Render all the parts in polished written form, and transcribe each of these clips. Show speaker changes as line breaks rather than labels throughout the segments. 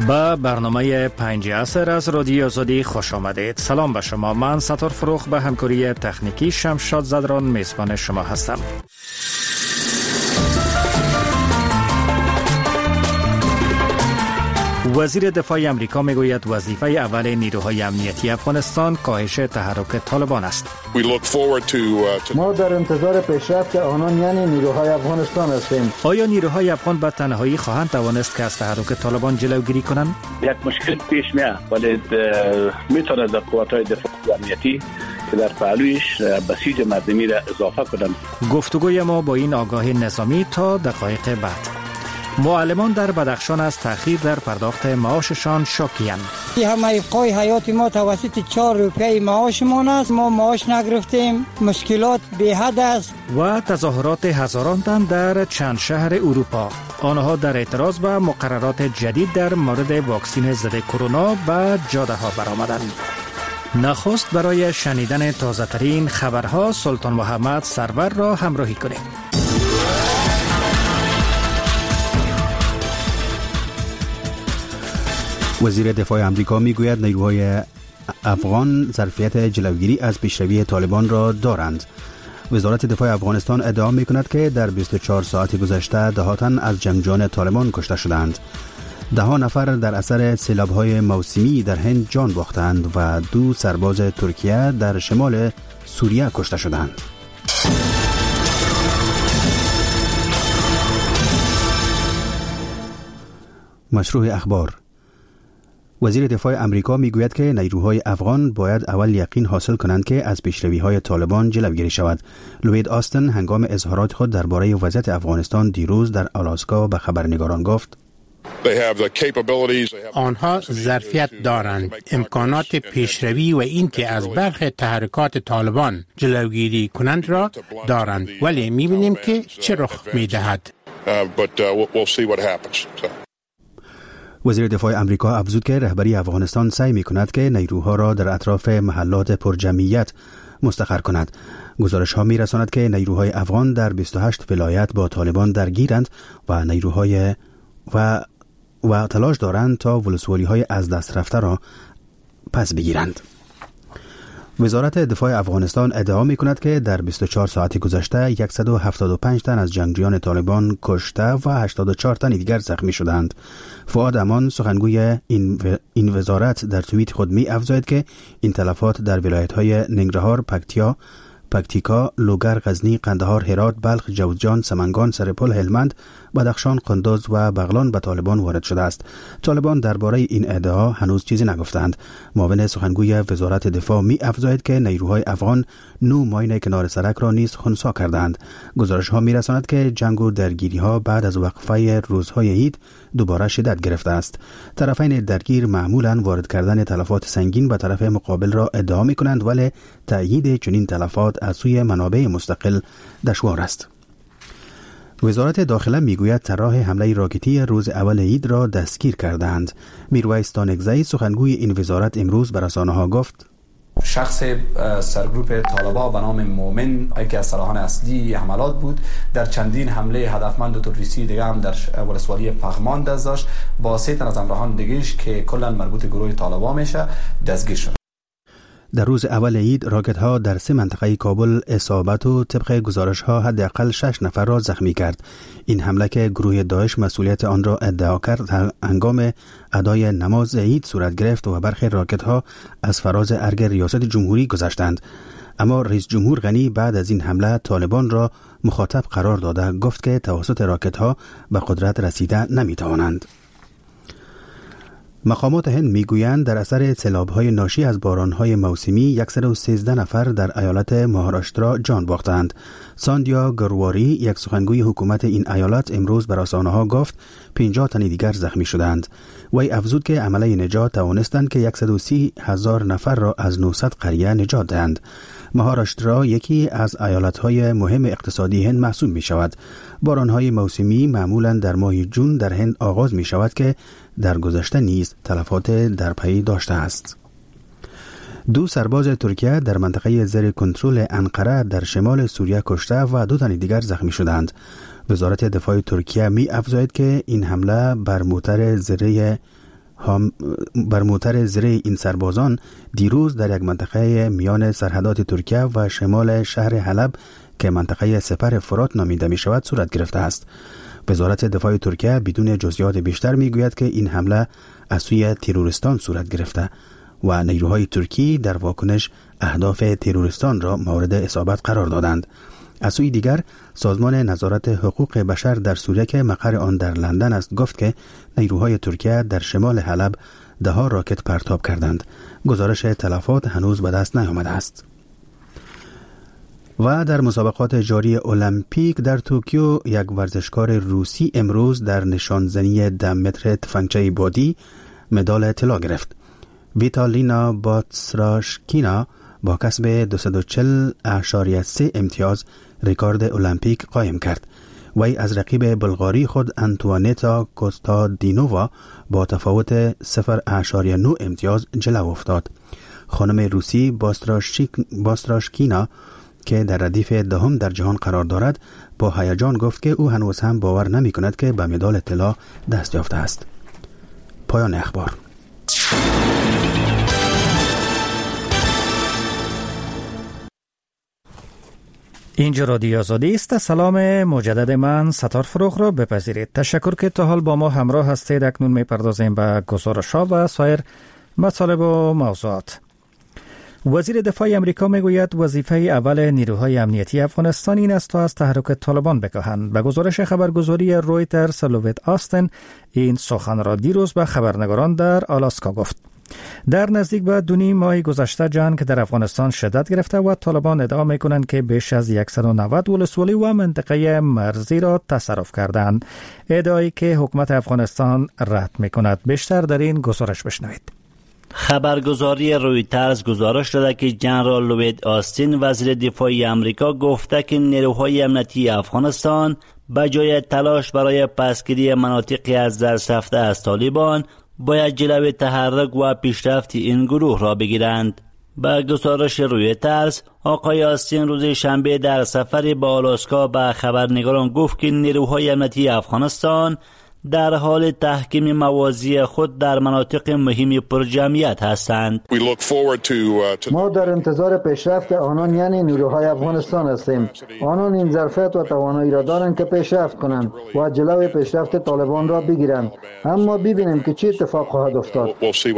با برنامه 5 عصر از رادیو آزادی خوش آمدید. سلام به شما. من ستار فروخ به همکاری تکنیکی شمشاد زدران میزبان شما هستم. وزیر دفاع امریکا میگوید وظیفه اول نیروهای امنیتی افغانستان کاهش تحرک طالبان است.
ما در انتظار پیشرفت آنان یعنی نیروهای افغانستان هستیم.
آیا نیروهای افغان به تنهایی خواهند توانست که از تحرک طالبان جلوگیری کنند؟
یک مشکل پیش میاد ولی میتونه در قوات‌های دفاع امنیتی که در پهلویش بسیج مردمی را اضافه کنند.
گفتگوی ما با این آگاهی نظامی تا دقایق بعد. معلمان در بدخشان از تأخیر در پرداخت معاششان شاکی‌اند.
همه افقای حیات ما توسط 4 روپیه معاشمان است. ما معاش نگرفتیم. مشکلات به حد است.
و تظاهرات هزاران تن در چند شهر اروپا. آنها در اعتراض به مقررات جدید در مورد واکسن ضد کرونا به جاده ها برآمدند. نخست برای شنیدن تازه ترین خبرها سلطان محمد سرور را همراهی کنید.
وزیر دفاع امریکا میگوید نیروهای افغان ظرفیت جلوگیری از پیشروی طالبان را دارند. وزارت دفاع افغانستان ادعا میکند که در 24 ساعت گذشته 10 تن از جنگجویان طالبان کشته شدند. 10 نفر در اثر سیلاب‌های موسمی در هند جان باختند و 2 سرباز ترکیه در شمال سوریه کشته شدند. مشروع اخبار. وزیر دفاع امریکا میگوید که نیروهای افغان باید اول یقین حاصل کنند که از پیشروی‌های طالبان جلوگیری شود. لوید آستن هنگام اظهارات خود درباره وضعیت افغانستان دیروز در آلاسکا به خبرنگاران گفت:
آنها ظرفیت دارند، امکانات پیشروی و اینکه از برخی تحرکات طالبان جلوگیری کنند را دارند، ولی می‌بینیم که چه رخ می‌دهد.
وزیر دفاع امریکا افزود که رهبری افغانستان سعی می‌کند که نیروها را در اطراف محلات پرجمعیت مستقر کند. گزارش ها می‌رساند که نیروهای افغان در 28 ولایت با طالبان درگیرند و نیروهای و تلاش دارند تا ولسوالی‌های از دست رفته را پس بگیرند. وزارت دفاع افغانستان ادعا می‌کند که در 24 ساعت گذشته 175 تن از جنگجویان طالبان کشته و 84 تن دیگر زخمی شدند. فؤاد امان سخنگوی این وزارت در توییت خود می‌افزاید که این تلفات در ولایت‌های ننگرهار، پکتیکا، لوگر، غزنی، قندهار، هرات، بلخ، جوزجان، سمنگان، سرپل، هلمند، بدخشان، قندوز و بغلان به طالبان وارد شده است. طالبان درباره این ادعا هنوز چیزی نگفتند. معاون سخنگوی وزارت دفاع می افزاید که نیروهای افغان 9 ماین کنار سرک را نیز خنثی کردند. گزارش ها می رساند که جنگ و درگیری ها بعد از وقفه روزهای عید دوباره شدت گرفته است. طرفین درگیر معمولا وارد کردن تلفات سنگین به طرف مقابل را ادعا می کنند، ولی تأیید چنین تلفات از سوی منابع مستقل دشوار است. وزارت داخله میگوید طراح حمله راکتی روز اول عید را دستگیر کردند. میرویس تانکزی سخنگوی این وزارت امروز به رسانه‌ها گفت:
شخص سرگروپ طالبان به نام مومن که از سلاحان اصلی حملات بود در چندین حمله هدفمند و تروریستی دیگه هم در ولسوالی پغمان دست داشت. با 3 تن از همراهان دیگه‌اش که کلا مربوط گروه طالبان میشه دستگیر شد.
در روز اول عید راکت ها در 3 منطقه کابل اصابت و طبق گزارش ها حداقل 6 نفر را زخمی کرد. این حمله که گروه داعش مسئولیت آن را ادعا کرد هنگام ادای نماز عید صورت گرفت و برخی راکت ها از فراز ارگ ریاست جمهوری گذشتند. اما رئیس جمهور غنی بعد از این حمله طالبان را مخاطب قرار داده گفت که توسط راکت ها به قدرت رسیده نمی توانند. مقامات هند میگویند در اثر سیلاب‌های ناشی از باران‌های موسمی 113 نفر در ایالت مهاراشترا جان باختند. ساندیا گرواری یک سخنگوی حکومت این ایالت امروز به رسانه‌ها گفت 50 تن دیگر زخمی شدند. وی افزود که عمله نجات توانستند که 130,000 نفر را از 900 قریه نجات دهند. مهاراشترا یکی از ایالت‌های مهم اقتصادی هند محسوب می‌شود. باران‌های موسمی معمولاً در ماه جون در هند آغاز می‌شود که در گذشته نیز تلفات در پی داشته است. 2 سرباز ترکیه در منطقه زیر کنترل انقره در شمال سوریه کشته و 2 تن دیگر زخمی شدند. وزارت دفاع ترکیه می افزاید که این حمله بر موتر زیر بر موتر زره این سربازان دیروز در یک منطقه میان سرحدات ترکیه و شمال شهر حلب که منطقه سپر فرات نامیده می شود صورت گرفته است. وزارت دفاع ترکیه بدون جزئیات بیشتر می گوید که این حمله از سوی تروریستان صورت گرفته و نیروهای ترکی در واکنش اهداف تروریستان را مورد اصابت قرار دادند. از سوی دیگر سازمان نظارت حقوق بشر در سوریه که مقر آن در لندن است گفت که نیروهای ترکیه در شمال حلب 10 راکت پرتاب کردند. گزارش تلفات هنوز به دست نیامده است. و در مسابقات جاری المپیک در توکیو یک ورزشکار روسی امروز در نشانزنی 10 متر تفنگچه بادی مدال طلا گرفت. ویتالینا باتسراشکینا با کسب 240.3 امتیاز رکورد المپیک قایم کرد. وی از رقیب بلغاری خود انتوانیتا کوستادینووا با تفاوت 0.9 امتیاز جلو افتاد. خانم روسی باستراشکینا که در ردیف دهم در جهان قرار دارد با هیجان گفت که او هنوز هم باور نمی کند که به مدال طلا دست یافته است. پایان اخبار.
اینجا رادیو آزادی است. سلام مجدد، من ستار فروغ را بپذیرید. تشکر که تا حال با ما همراه هستید. اکنون میپردازیم به گزارش‌ها و سایر مطالب و موضوعات. وزیر دفاع امریکا میگوید وظیفه اول نیروهای امنیتی افغانستان این است تا از تحرک طالبان بکاهند. به گزارش خبرگزاری رویترز، لوید آستن این سخن را دیروز به خبرنگاران در آلاسکا گفت. در نزدیک به 2.5 ماه گذشته جنگ در افغانستان شدت گرفته و طالبان ادعا میکنند که بیش از 190 ولسوالی و منطقه مرزی را تصرف کردند، ادعایی که حکومت افغانستان رد میکند. بیشتر در این گزارش بشنوید.
خبرگزاری رویترز گزارش داده که جنرال لوید آستین وزیر دفاع آمریکا گفته که نیروهای امنیتی افغانستان به جای تلاش برای پسگیری مناطقی از دست رفته از طالبان باید جلوی تحرک و پیشرفت این گروه را بگیرند. به گزارش رویترز، آقای آستین روز شنبه در سفری به آلاسکا به خبرنگاران گفت که نیروهای امنیتی افغانستان در حال تحکیم مواضع خود در مناطق مهم پرجمعیت هستند.
ما در انتظار پیشرفت آنان یعنی نیروهای افغانستان هستیم. آنان این ظرفیت و توانایی را دارند که پیشرفت کنند و جلوی پیشرفت طالبان را بگیرند. اما ببینیم که چه اتفاق خواهد افتاد.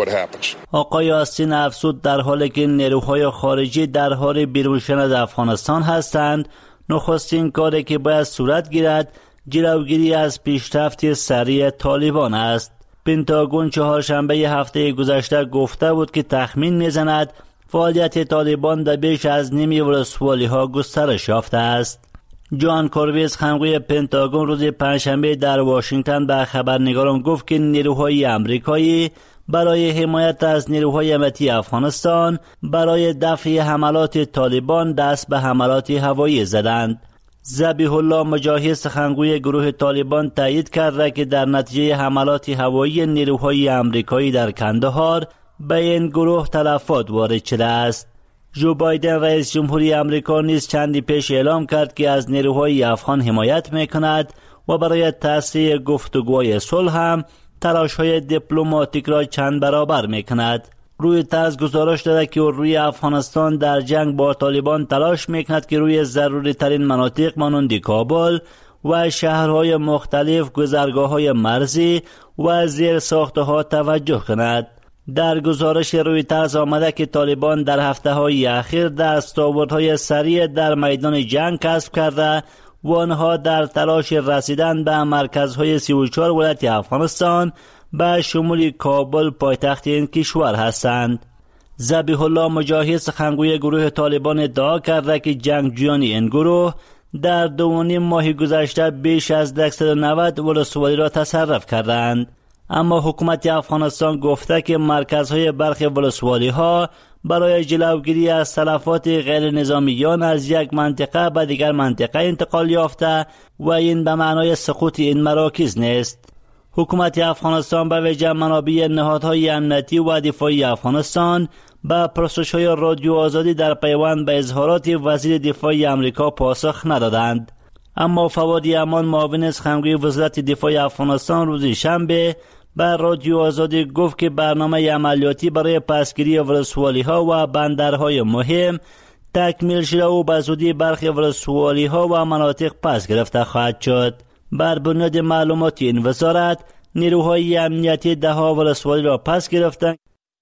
آقای آستین افزود در حالی که نیروهای خارجی در حال بیرون شدن از افغانستان هستند، نخستین کاری که باید صورت گیرد جلوگیری از پیشرفت سریع طالبان است. پنتاگون چهارشنبه هفته گذشته گفته بود که تخمین میزند فعالیت طالبان در بیش از نیمی ولسوالی ها گسترش یافته است. جان کوربیز، خنگوی پنتاگون، روز پنجشنبه در واشنگتن به خبرنگاران گفت که نیروهای آمریکایی برای حمایت از نیروهای امنیتی افغانستان برای دفع حملات طالبان دست به حملات هوایی زدند. ذبیح الله مجاهد، سخنگوی گروه طالبان، تایید کرده که در نتیجه حملات هوایی نیروهای آمریکایی در کندهار به این گروه تلفات وارد شده است. جو بایدن رئیس جمهوری آمریکا نیز چندی پیش اعلام کرد که از نیروهای افغان حمایت میکند و برای تسریع گفتگوهای صلح هم تلاش‌های دیپلماتیک را چند برابر میکند. رویترز گزارش داده که روی افغانستان در جنگ با طالبان تلاش میکند که روی ضروری ترین مناطق مانند کابل و شهرهای مختلف، گذرگاه‌های مرزی و زیر ساختها توجه کند. در گزارش رویترز آمده که طالبان در هفته‌های اخیر دستاوردهای سریع در میدان جنگ کسب کرده و آنها در تلاش رسیدن به مرکزهای 34 ولایت افغانستان به شمول کابل پایتخت این کشور هستند. ذبیح الله مجاهد، سخنگوی گروه طالبان، ادعا کرده که جنگجویان این گروه در 2.5 ماه گذشته بیش از 190 ولسوالی را تصرف کردند. اما حکومت افغانستان گفته که مرکزهای برخی ولسوالی ها برای جلوگیری از تلفات غیر نظامیان از یک منطقه به دیگر منطقه انتقال یافته و این به معنای سقوط این مراکز نیست. حکومت افغانستان به ویژه منابع نهادهای امنیتی و دفاعی افغانستان به پرسش‌های رادیو آزادی در پیوند به اظهارات وزیر دفاع آمریکا پاسخ ندادند. اما فواد امان، معاون سخنگوی وزارت دفاع افغانستان، روز شنبه بر رادیو آزادی گفت که برنامه عملیاتی برای پسگیری ولسوالی‌ها و بندرهای مهم تکمیل شده و به زودی برخی ولسوالی‌ها و مناطق پس گرفته خواهد شد. بر بنیاد معلومات این وزارت، نیروهای امنیتی 10 ولسوالی را پس گرفتند.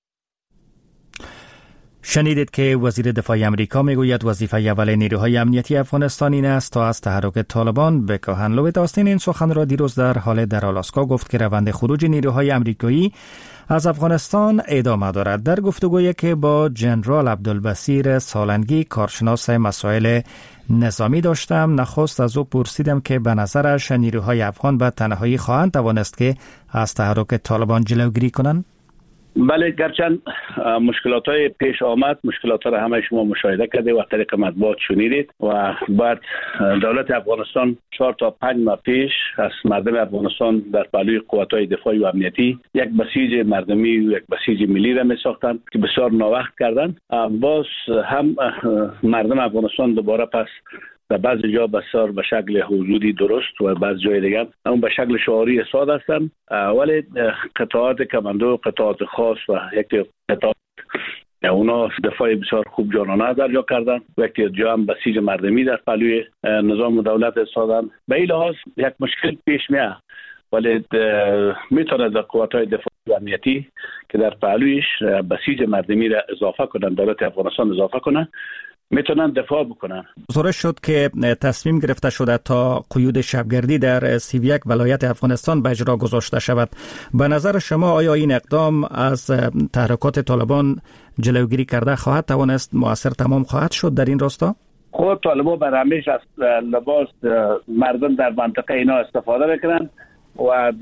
شنیدید که وزیر دفاع امریکا میگوید وظیفه اول نیروهای امنیتی افغانستان این است تا از تحرک طالبان بکاهند. لویت آستین این سخن را دیروز در آلاسکا گفت که روند خروج نیروهای امریکایی از افغانستان ادامه دارد. در گفتگویی که با جنرال عبدالبصیر سالنگی کارشناس مسائل نظامی داشتم، نخست از او پرسیدم که به نظرش نیروهای افغان به تنهایی خواهند توانست که از تحرک طالبان جلوگیری کنند؟
بله، گرچند مشکلات های پیش آمد، مشکلات ها را همه شما مشاهده کرده و طریق مطبوعات شنیدید و بعد دولت افغانستان 4 تا 5 ماه پیش از مردم افغانستان در پهلوی قوات های دفاعی و امنیتی یک بسیج مردمی و یک بسیج ملی را می ساختند که بسیار ناوقت کردند. باز هم مردم افغانستان دوباره پس در بعضی جا بسیار به شکل حضوری درست و بعض جای دیگر اون به شکل شعاری ساده هستند، ولی قطعات کماندو، قطعات خاص و یک قطعات اونا دفاع بسیار خوب جانانه در جا کردن و یک جا هم بسیج مردمی در پهلوی نظام و دولت استادن. به این لحاظ یک مشکل پیش میاد، ولی میتونه در قوات‌های دفاعی و امنیتی که در پهلویش بسیج مردمی را اضافه کنن، دولت افغانستان اضافه کنن، میتونن دفاع بکنن.
گزارش شد که تصمیم گرفته شده تا قیود شبگردی در 31 ولایت افغانستان به اجرا گذاشته شود. به نظر شما آیا این اقدام از تحرکات طالبان جلوگیری کرده خواهد توانست مؤثر تمام خواهد شد در این راستا؟
خود طالبان بر همیش از لباس مردم در منطقه اینا استفاده میکنن و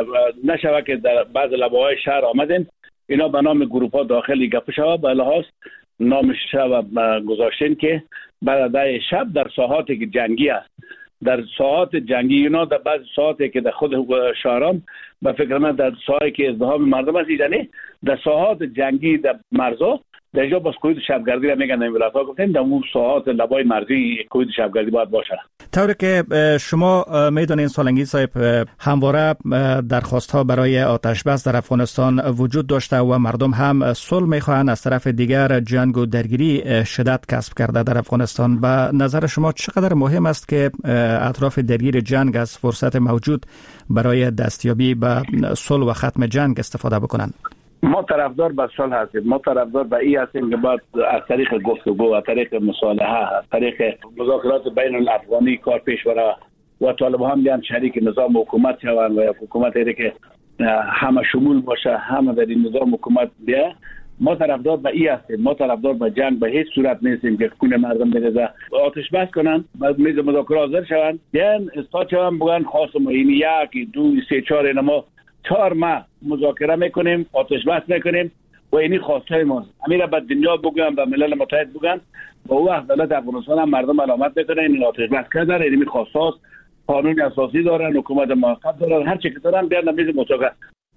نشوه که در بعض لباهای شهر آمدن اینا به نام گروه ها داخلی گپ شود، به لحاظ نامش شب گذاشتن که برای شب در ساحاتی که جنگی است، در ساحات جنگی اینا در بعض ساحاتی که در خود شهرام به فکر من در ساحاتی که ازدحام مردم است، یعنی در ساحات جنگی در مرزا در اینجا باز قید شبگردی را میگن. این ولایت‌ها گفتن در اون ساحات لبای مرزی قید شبگردی باید باشه.
طوری که شما میدونین سالنگی صاحب، همواره درخواست‌ها برای آتش بس در افغانستان وجود داشته و مردم هم صلح می‌خواهند. از طرف دیگر جنگ و درگیری شدت کسب کرده در افغانستان. به نظر شما چقدر مهم است که اطراف درگیر جنگ از فرصت موجود برای دستیابی به صلح و ختم جنگ استفاده بکنند؟
ما طرفدار به صلح هستیم، ما طرفدار به این هستیم که باید از طریق گفتگو، از طریق مصالحه، از طریق مذاکرات بین الافغانی کار پیش بره و طالبان هم بیان شریک نظام حکومت شوند و حکومتی که همه شمول باشه، همه در این نظام حکومت بیا. ما طرفدار به این هستیم، ما طرفدار به جنگ به هیچ صورت نیستیم که خون مردم بریزه. آتش بس کنن، بعد میز مذاکره حاضر شوند، بیان استاد شوند، بگن خواستم این 1 2 3 4 ما 4 ماه مذاکره میکنیم، آتش بس میکنیم و اینی خواسته ما امیر به دنیا بگن، به ملل متحد بگن، با او دولت افغانستان هم مردم علامت میکنه این آتش بس کردن، اینی خواسته است، قانون اساسی دارن، حکومت موقت دارن، هر چی که دارن بیان میز مذاکره.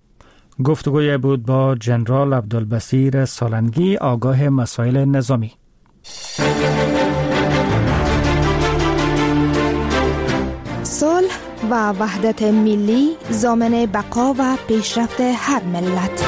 گفتگوی بود با جنرال عبدالبصیر سالنگی، آگاه مسائل نظامی.
صلح و وحدت ملی ضامن بقا و پیشرفت هر ملت.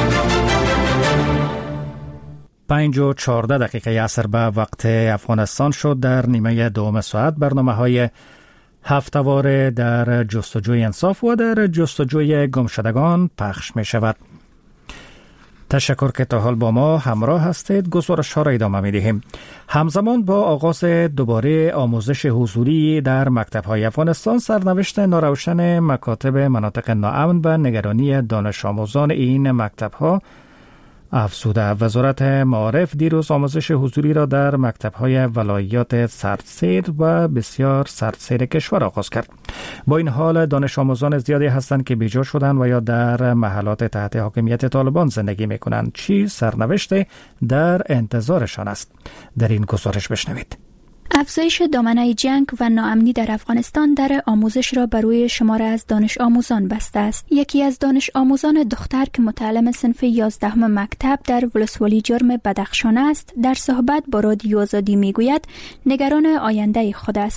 5:14 عصر به وقت افغانستان شد. در نیمه دوم ساعت برنامه‌های هفته‌واره در جستجوی انصاف و در جستجوی گمشدگان پخش می شود. تشکر که تا حال با ما همراه هستید. گزارش ها را ادامه می دهیم. همزمان با آغاز دوباره آموزش حضوری در مکتب های افغانستان، سرنوشت ناروشن مکاتب مناطق ناامن و نگرانی دانش آموزان این مکتب ها افزوده. وزارت معارف دیروز آموزش حضوری را در مکتب‌های ولایات سردسیر و بسیار سردسیر کشور آغاز کرد. با این حال دانش آموزان زیادی هستند که بیجا شدند و یا در محلات تحت حاکمیت طالبان زندگی می‌کنند. چی سرنوشت در انتظارشان است؟ در این گزارش بشنوید.
افزایش دامنه جنگ و ناامنی در افغانستان در آموزش را بر روی شمار از دانش آموزان بسته است. یکی از دانش آموزان دختر که متعلم صنف 11 مکتب در ولسوالی جرم بدخشان است، در صحبت با رادیو آزادی میگوید نگران آینده خود است.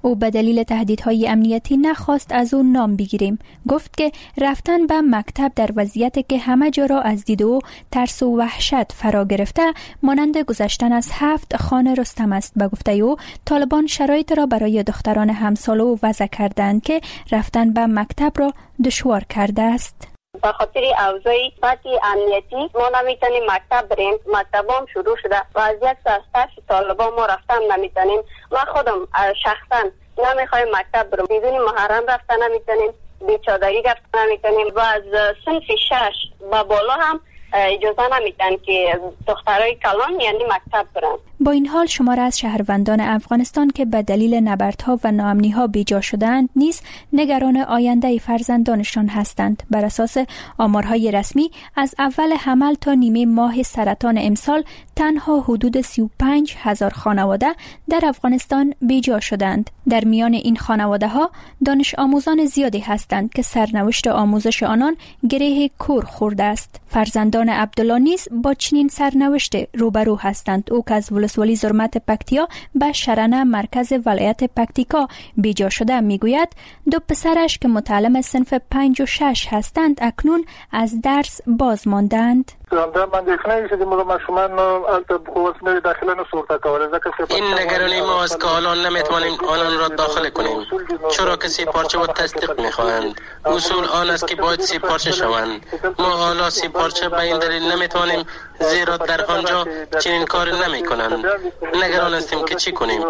او به دلیل تهدیدهای امنیتی نخواست از او نام بگیریم. گفت که رفتن به مکتب در وضعیتی که همه جا را از دید او ترس و وحشت فرا گرفته مانند گذشتن از 7 خان رستم است. به گفته او طالبان شرایط را برای دختران همسال او وضع کردند که رفتن به مکتب را دشوار کرده است.
به خاطر اوضاع سطحی امنیتی ما نمیتونیم مکتب بریم. مکتب هم شروع شده و از یک ساعت طالبان ما رفتن نمیتونیم. ما خودم شخصا نمیخوایم مکتب بریم. بدون محرم رفتن نمیتونیم، بیچادری رفتن نمیتونیم و از صنف 6 به بالا هم اجازه نمیدن که دخترای کلان یعنی مکتب برن.
با این حال شمار از شهروندان افغانستان که به دلیل نبردها و ناامنی‌ها بیجا شدند نیز نگران آینده فرزندانشان هستند. بر اساس آمارهای رسمی از اول حمل تا نیمه ماه سرطان امسال تنها حدود 35,000 خانواده در افغانستان بیجا شدند. در میان این خانواده ها دانش آموزان زیادی هستند که سرنوشت آموزش آنان گره کور خورده است. فرزندان عبدالله نیز با چنین سرنوشت روبرو هستند. او که از ولسوالی زرمت پکتیا به شرنه مرکز ولایت پکتیکا بیجا شده میگوید دو پسرش که متعلم صنف 5 و 6 هستند اکنون از درس باز ماندند.
این نگرانی ما است که الان نمیتوانیم آنان را داخل کنیم چرا که 3 پارچه و تصدیق میخواهند. اصول آن است که باید 3 پارچه شوند. ما حالا 3 پارچه به این دلیل نمیتوانیم زیرا در آنجا چنین کار نمیکنند. نگران هستیم که چی کنیم.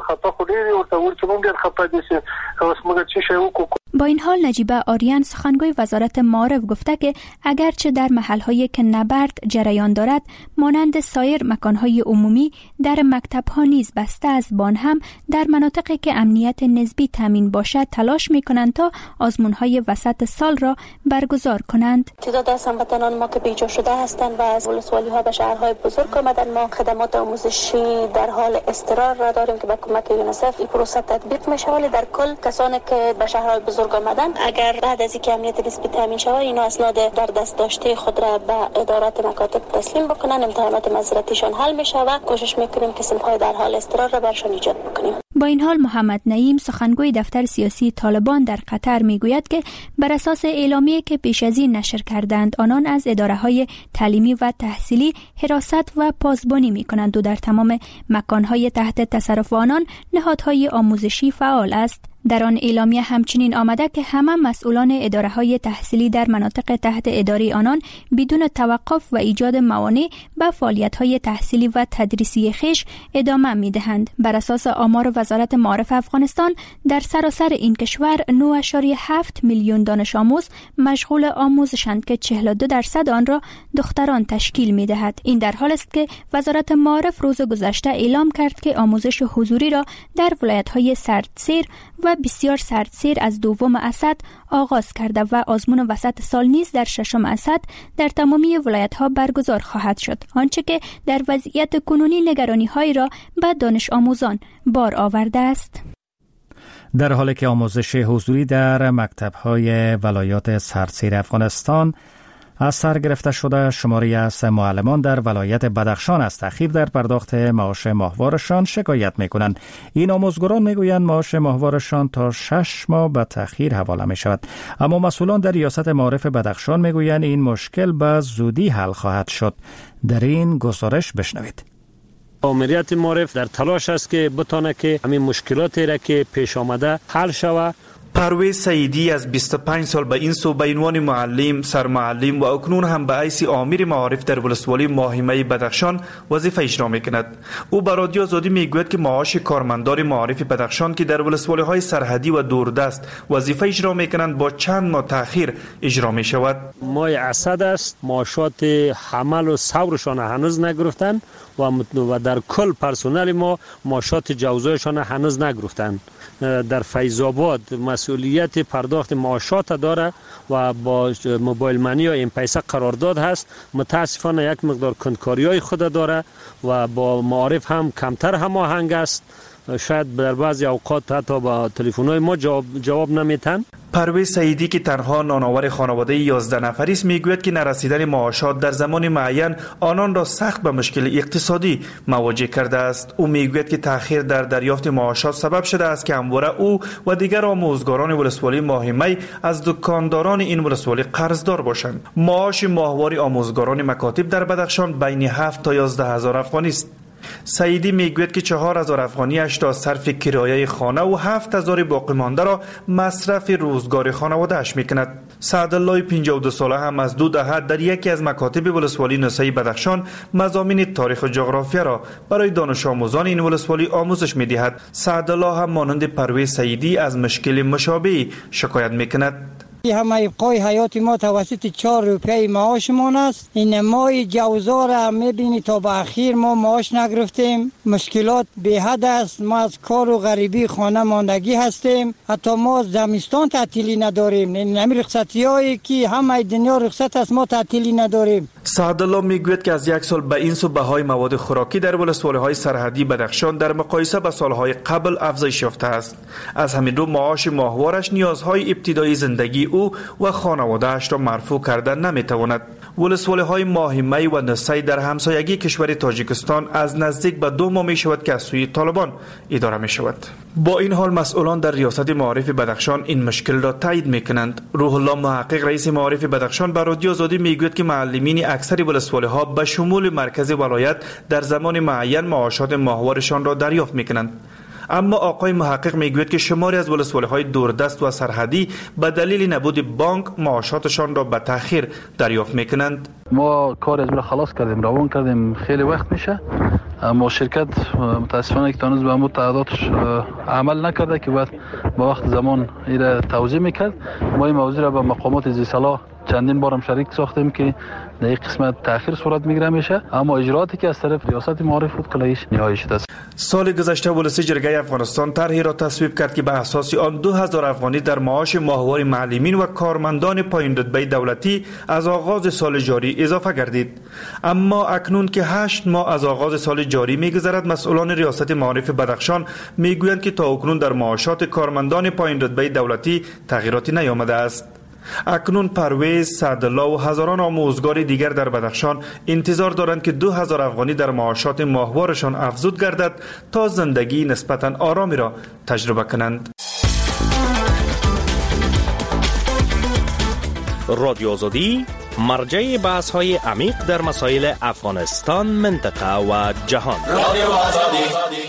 با این حال نجیبه آریان سخنگوی وزارت معارف گفته که اگرچه در محل‌هایی که نبرد جریان دارد مانند سایر مکان‌های عمومی در مکتب‌ها نیز بسته است، بان هم در مناطقی که امنیت نسبی تامین باشد تلاش می‌کنند تا آزمون‌های وسط سال را برگزار کنند.
تعداد از هموطنان ما که بیجا شده هستند و از ولسوالی‌ها به شهرهای بزرگ آمدند، ما خدمات آموزشی در حال اضطرار را داریم که با کمک یونیسف این پروسه تطبیق می‌شود. ولی در کل کسانی که به شهرهای بزرگ آمدن اگر بعد از اینکه امنیت نسبی تامین شود اینا اسناد در دست داشته خود را به ادارات مکاتب تسلیم بکنن، امتحانات مزرعتیشان حل می شود. کوشش میکنیم که صنف‌های در حال اضطرار را برشان ایجاد بکنیم.
با این حال محمد نعیم سخنگوی دفتر سیاسی طالبان در قطر میگوید که بر اساس اعلامیه‌ای که پیش از این نشر کردند آنان از اداره‌های تعلیمی و تحصیلی حراست و پاسبانی میکنند و در تمام مکان‌های تحت تصرف آنان نهادهای آموزشی فعال است. در آن اعلامیه همچنین آمده که همه مسئولان اداره‌های تحصیلی در مناطق تحت اداره آنان بدون توقف و ایجاد موانع به فعالیت‌های تحصیلی و تدریسی خویش ادامه می‌دهند. بر اساس آمار وزارت معارف افغانستان در سراسر این کشور 9.7 میلیون دانش آموز مشغول آموزشند که 42% آن را دختران تشکیل می‌دهد. این در حالی است که وزارت معارف روز گذشته اعلام کرد که آموزش حضوری را در ولایت‌های سردسیر و بسیار سردسیر از 2 اسد آغاز کرده و آزمون وسط سال نیز در 6 اسد در تمامی ولایت‌ها برگزار خواهد شد، آنچه که در وضعیت کنونی نگرانی‌هایی را به دانش آموزان بار آورده است.
در حالی که آموزش حضوری در مکتب‌های ولایات سردسیر افغانستان از سر گرفته شده، شماری از معلمان در ولایت بدخشان از تأخیر در پرداخت معاش ماهوارشان شکایت می‌کنند. این آموزگاران می‌گویند معاش ماهوارشان تا 6 ماه به تأخیر حواله می‌شود. اما مسئولان در ریاست معارف بدخشان می‌گویند این مشکل به زودی حل خواهد شد. در این گزارش بشنوید.
آمریت معارف در تلاش است که بتانه که همین مشکلاتی را که پیش آمده حل شود.
پرویز سیدی از 25 سال به این سو به عنوان معلم، سرمعلم و اکنون هم به حیث آمر معارف در ولسوالی ماهیمه بدخشان وظیفه اجرا می‌کند. او به رادیو آزادی میگوید که معاش کارمندان معارف بدخشان که در ولسوالی‌های سرحدی و دوردست وظیفه اجرا می‌کنند با چند ماه تأخیر اجرا می‌شود.
ماه اسد است، معاشات حمل و صورشان هنوز نگرفتند و در کل پرسنل ما معاشات جوزایشان هنوز نگرفتند. در فیض آباد مسئولیت پرداخت معاشات داره و با موبایل منی یا این پیسه قرارداد هست. متاسفانه یک مقدار کندکاری‌های خود داره و با معارف هم کمتر هماهنگ است شاید در بعضی اوقات حتی با تلفن‌های ما جواب نمیتن.
پرویز سعیدی که تنها نانآور خانواده 11 نفری است میگوید که نرسیدن معاشات در زمان معین آنان را سخت به مشکل اقتصادی مواجه کرده است. او میگوید که تأخیر در دریافت معاشات سبب شده است که همواره او و دیگر آموزگاران ولسوالی ماه می از دکانداران این ولسوالی قرضدار باشند. معاش ماهواره آموزگاران مکاتب در بدخشان بین 7 تا 11 هزار افغانی است. سعیدی میگوید که 4000 افغانیش را صرف کرایه خانه و 7000 باقی مانده را مصرف روزگار خانواده اش میکند. سعدالله 52 ساله هم از 2 دهه در یکی از مکاتب ولسوالی نسایی بدخشان مضامین تاریخ و جغرافیا را برای دانش آموزان این ولسوالی آموزش میدهد. سعدالله هم مانند پرویز سعیدی از مشکل مشابه شکایت میکند.
همه ابقای حیات ما توسط 4 روپیه معاشمان است. این ماه جوزا را میبینی تا به اخیر ما معاش نگرفتیم. مشکلات به حد است. ما از کار و غریبی خانه ماندگی هستیم. حتی ما زمستان تعطیلی نداریم. این رخصتی هایی که همه دنیا رخصت است ما تعطیلی نداریم.
سعدالله میگوید که از یک سال به این سو بهای مواد خوراکی در ولسوالی های سرحدی بدخشان در مقایسه با سالهای قبل افزایش یافته است. از همین رو معاش ماهوارش نیازهای ابتدایی زندگی او و خانواده‌اش را مرفوع کردن نمیتواند. ولسوالی های ماه می و نسای در همسایگی کشور تاجیکستان از نزدیک به 2 ماه می شود که از سوی طالبان اداره می شود. با این حال مسئولان در ریاست معارف بدخشان این مشکل را تایید می کنند. روح الله محقق رئیس معارف بدخشان به رادیو آزادی میگوید که معلمین اکثر ولسوالی ها به شمول مرکز ولایت در زمان معین معاشات ماهوارشان را دریافت می کنند. اما آقای محقق میگوید که شماری از ولسوالی های دوردست و سرحدی به دلیل نبود بانک معاشاتشان را به تأخیر دریافت میکنند.
ما کار از خلاص کردیم، روان کردیم، خیلی وقت میشه، اما شرکت متاسفانه که تانوز به همون تعهداتش عمل نکرده که بعد با وقت زمان ایره توضیح میکرد. ما این موضوع را به مقامات ذی صلاح چندین بارم شریک ساختیم که در این قسمت تأخیر صورت میگیره میشه، اما اجرااتی که از طرف ریاست معارف بود کلایش نهایی شده است.
سال گذشته ولسی جرگه افغانستان طرحی را تصویب کرد که به اساس آن 2000 افغانی در معاش ماهواره معلمین و کارمندان پایین رتبه دولتی از آغاز سال جاری اضافه گردید. اما اکنون که 8 ماه از آغاز سال جاری میگذرد، مسئولان ریاست معارف بدخشان میگویند که تا اکنون در معاشات کارمندان پایین رتبه دولتی تغییراتی نیامده است. اکنون پرویز، سعدالله و هزاران آموزگار دیگر در بدخشان انتظار دارند که 2000 افغانی در معاشات ماهوارشان افزود گردد تا زندگی نسبتاً آرامی را تجربه کنند.
رادیو آزادی مرجع بحث های عمیق در مسائل افغانستان، منطقه و جهان. رادیو آزادی.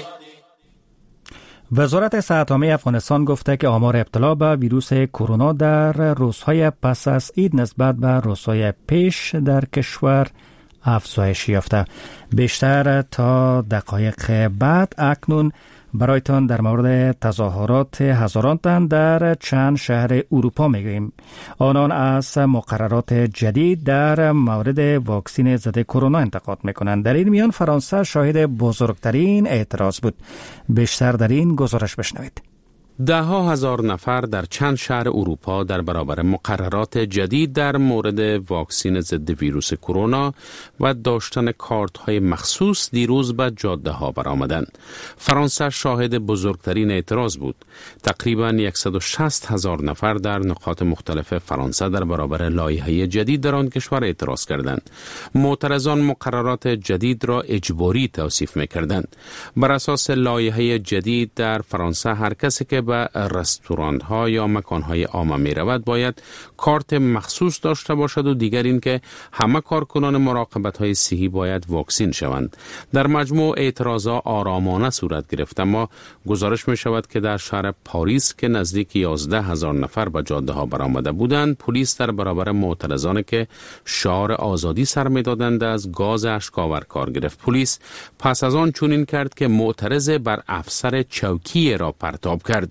وزارت صحت عامه افغانستان گفته که آمار ابتلا به ویروس کرونا در روزهای پس از عید نسبت به روزهای پیش در کشور افزایش یافته. بیشتر تا دقایق بعد اکنون برایتان در مورد تظاهرات هزاران تن در چند شهر اروپا میگوییم. آنان از مقررات جدید در مورد واکسن ضد کرونا انتقاد میکنند. در این میان فرانسه شاهد بزرگترین اعتراض بود. بیشتر در این گزارش بشنوید.
ده‌ها هزار نفر در چند شهر اروپا در برابر مقررات جدید در مورد واکسن ضد ویروس کرونا و داشتن کارت‌های مخصوص دیروز به جاده‌ها برآمدند. فرانسه شاهد بزرگترین اعتراض بود. تقریباً 160,000 نفر در نقاط مختلف فرانسه در برابر لایحه جدید در آن کشور اعتراض کردند. معترضان مقررات جدید را اجباری توصیف می‌کردند. بر اساس لایحه جدید در فرانسه هر کسی که به رستوران ها یا مکان های عامه می رود باید کارت مخصوص داشته باشد و دیگر این که همه کارکنان مراقبت های صحی باید واکسین شوند. در مجموع اعتراضات آرامانه صورت گرفت، اما گزارش می شود که در شهر پاریس که نزدیک 11,000 نفر به جاده ها برآمده بودند، پلیس در برابر معترضان که شعار آزادی سر می دادند از گاز اشک‌آور کار گرفت. پلیس پس از آن چنین کرد که معترض بر افسر چوکی را پرتاب کرد.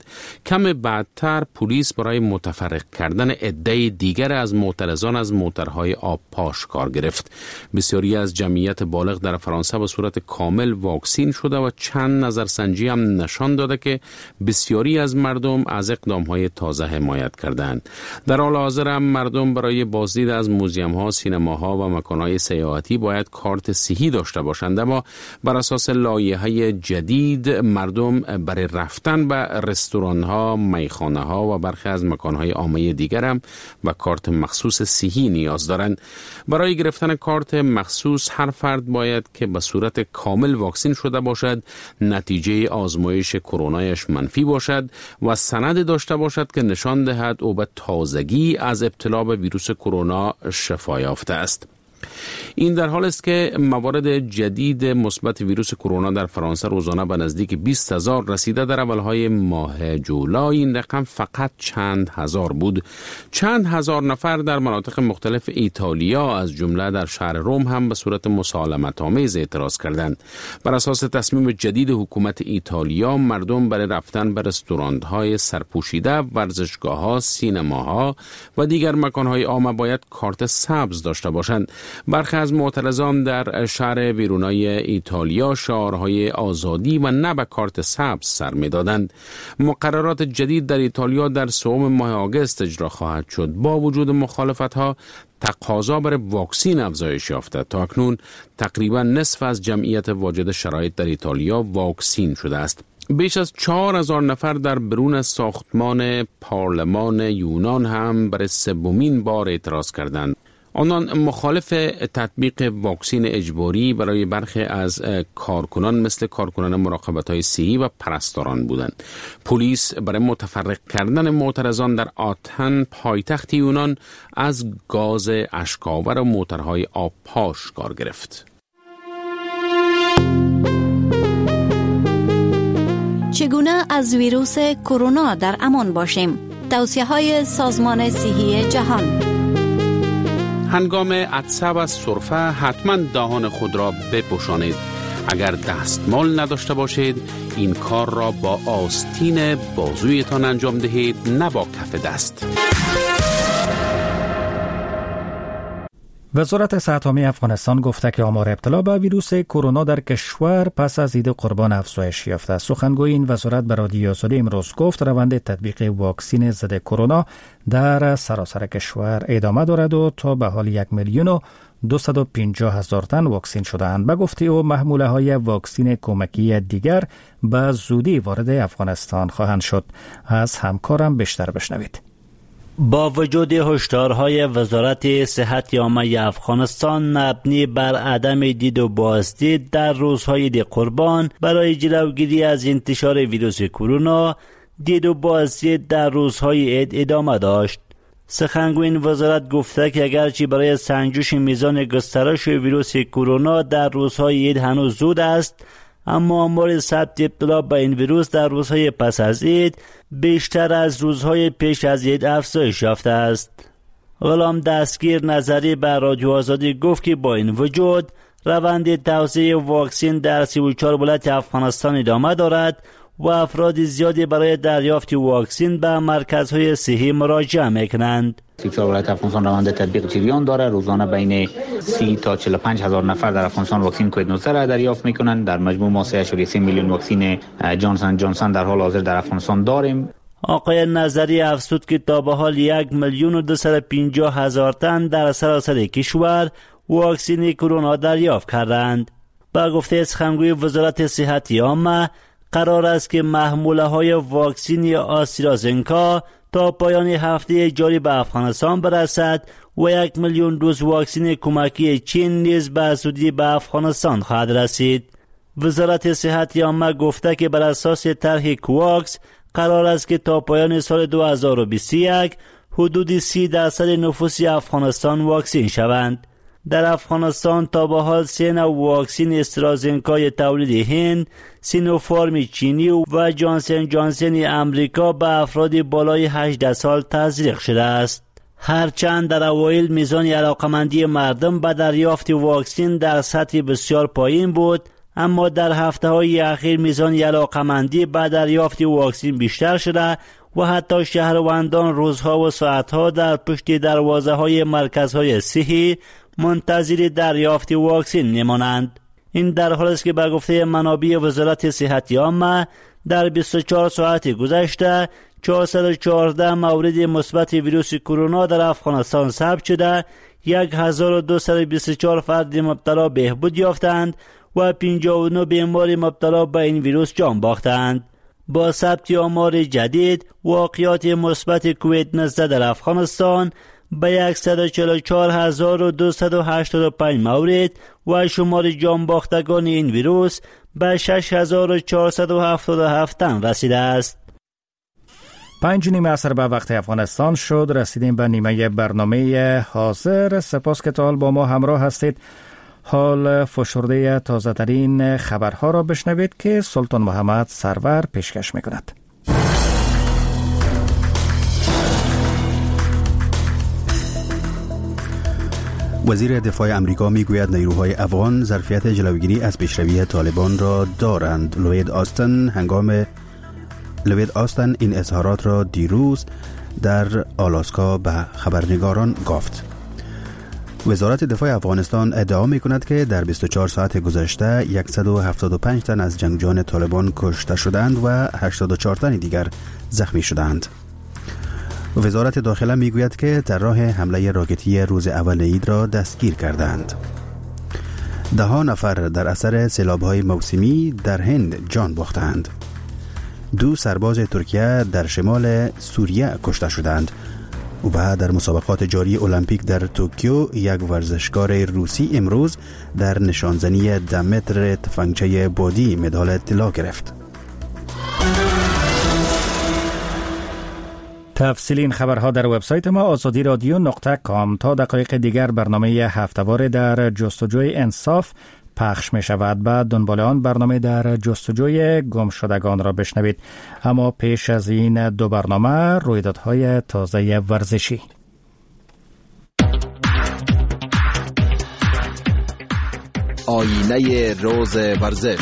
کم بعدتر پلیس برای متفرق کردن عده دیگر از معترضان از موترهای آب پاش کار گرفت. بسیاری از جمعیت بالغ در فرانسه به صورت کامل واکسین شده و چند نظرسنجی هم نشان داده که بسیاری از مردم از اقدامهای تازه حمایت کردند. در حال حاضر هم مردم برای بازدید از موزیم‌ها، سینماها و مکان‌های سیاحتی باید کارت صحی داشته باشند، اما بر اساس لایحه جدید مردم برای رفتن به رستوران‌ها، میخانه‌ها و برخی از مکان‌های عامه دیگر هم به کارت مخصوص صحی نیاز دارند. برای گرفتن کارت مخصوص هر فرد باید که به صورت کامل واکسین شده باشد، نتیجه آزمایش کرونایش منفی باشد و سند داشته باشد که نشان دهد او به تازگی از ابتلا به ویروس کرونا شفا یافته است. این در حال است که موارد جدید مثبت ویروس کرونا در فرانسه روزانه به نزدیک 20,000 رسیده. در اولهای ماه جولای این رقم فقط چند هزار بود. چند هزار نفر در مناطق مختلف ایتالیا از جمله در شهر روم هم به صورت مسالمت‌آمیز اعتراض کردند. بر اساس تصمیم جدید حکومت ایتالیا مردم برای رفتن به رستوران‌های سرپوشیده، ورزشگاه‌ها، سینماها و دیگر مکان‌های عام باید کارت سبز داشته باشند. برخی از معترضان در شهر ویرونای ایتالیا شعارهای آزادی و نه به کارت سبز سر می‌دادند. مقررات جدید در ایتالیا در سوم ماه آگوست اجرا خواهد شد. با وجود مخالفت‌ها تقاضا برای واکسین افزایش یافته. تا اکنون تقریبا نصف از جمعیت واجد شرایط در ایتالیا واکسین شده است. بیش از 4,000 نفر در برون ساختمان پارلمان یونان هم برای سومین بار اعتراض کردند. آنان مخالف تطبیق واکسین اجباری برای برخی از کارکنان مثل کارکنان مراقبت‌های صحی و پرستاران بودند. پلیس برای متفرق کردن معترضان در آتن پایتخت یونان از گاز اشک‌آور و موترهای آب پاش کار گرفت.
چگونه از ویروس کرونا در امان باشیم؟ توصیه‌های سازمان صحی جهان.
هنگام عطسه و سرفه حتما دهان خود را بپوشانید. اگر دستمال نداشته باشید این کار را با آستین بازویتان انجام دهید، نه با کف دست.
وزارت صحت عامه افغانستان گفته که آمار ابتلا به ویروس کرونا در کشور پس از عید قربان افزایش یافته است. سخنگوی این وزارت به رادیو آزادی امروز گفت روند تطبیق واکسین ضد کرونا در سراسر کشور ادامه دارد و تا به حال 1,250,000 تن واکسین شده‌اند. به گفته او محموله های واکسین کمکی دیگر به زودی وارد افغانستان خواهند شد. از همکارم بیشتر بشنوید.
با وجود هشدارهای وزارت صحت عامه افغانستان مبنی بر عدم دید و بازدید در روزهای عید قربان برای جلوگیری از انتشار ویروس کرونا، دید و بازدید در روزهای عید ادامه داشت. سخنگوی این وزارت گفته که اگرچه برای سنجش میزان گسترش ویروس کرونا در روزهای عید هنوز زود است، اما آمار ثبت ابتلا به این ویروس در روزهای پس از عید بیشتر از روزهای پیش از عید افزایش یافته است. غلام دستگیر نظری به رادیو آزادی گفت که با این وجود روند توزیع واکسین در 34 ولایت افغانستان ادامه دارد و افراد زیادی برای دریافت واکسین به مرکزهای صحی مراجعه میکنند.
34 ولایت افغانستان روند تطبیق جریان داره. روزانه بین 30 تا 45 هزار نفر در افغانستان واکسین کووید 19 را دریافت میکنند. در مجموع ما 3.3 میلیون واکسین جانسون در حال حاضر در افغانستان داریم.
آقای نظری افزود که تا به حال 1,250,000 تن در سراسر کشور واکسین کرونا دریافت کردند. با گفته سخنگوی وزارت صحت عامه قرار است که محموله های واکسین آسترازنکا تا پایان هفته جاری به افغانستان برسد و 1,000,000 دوز واکسین کمکی چین نیز به زودی به افغانستان خواهد رسید. وزارت صحت عامه گفته که بر اساس طرح کوواکس قرار است که تا پایان سال 2021 حدود 30% نفوس افغانستان واکسین شوند. در افغانستان تا به حال 3 نوع واکسین استرازنکای تولید هند، سینوفارم چینی و جانسن امریکا به افراد بالای 18 سال تزریق شده است. هرچند در اوایل میزان علاقمندی مردم به دریافت واکسین در سطح بسیار پایین بود، اما در هفته‌های اخیر میزان علاقه‌مندی به دریافت واکسن بیشتر شده و حتی شهروندان روزها و ساعتها در پشت دروازه‌های مرکزهای صحی منتظر دریافت واکسن میمانند. این در حالی است که به گفته منابع وزارت صحت عامه در 24 ساعت گذشته 414 مورد مثبت ویروس کرونا در افغانستان ثبت شده، 1224 فرد مبتلا بهبود یافتند و 59 بیمار مبتلا به این ویروس جان باختند. با ثبت آمار جدید واقعات مثبت کووید 19 در افغانستان به 144285 مورد و شمار جان باختگان این ویروس به 6477 تن رسیده است.
5 عصر به وقت افغانستان شد. رسیدیم به نیمه برنامه حاضر. سپاس که تا حال با ما همراه هستید. حال فشرده تازه ترین خبرها را بشنوید که سلطان محمد سرور پیشکش می کند.
وزیر دفاع امریکا می گوید نیروهای افغان ظرفیت جلوگیری از پیشروی طالبان را دارند. لوید آستن این اظهارات را دیروز در آلاسکا به خبرنگاران گفت. وزارت دفاع افغانستان ادعا می کند که در 24 ساعت گذشته 175 تن از جنگجویان طالبان کشته شدند و 84 تن دیگر زخمی شدند. وزارت داخله می گوید که طراح حمله راکتی روز اول عید را دستگیر کردند. 10 نفر در اثر سیلاب‌های موسمی در هند جان باختند. 2 سرباز ترکیه در شمال سوریه کشته شدند و در مسابقات جاری المپیک در توکیو یک ورزشکار روسی امروز در نشانزنی 10 متر تفنگچه بادی مدال طلا گرفت.
تفصیل این خبرها در وبسایت ما azadiradyo.com. تا دقایق دیگر برنامه هفته‌وار در جستجوی انصاف پخش می شود. بعد دنبال آن برنامه در جستجوی گمشدگان را بشنوید. اما پیش از این 2 برنامه رویدادهای تازه ورزشی.
آینه روز ورزش.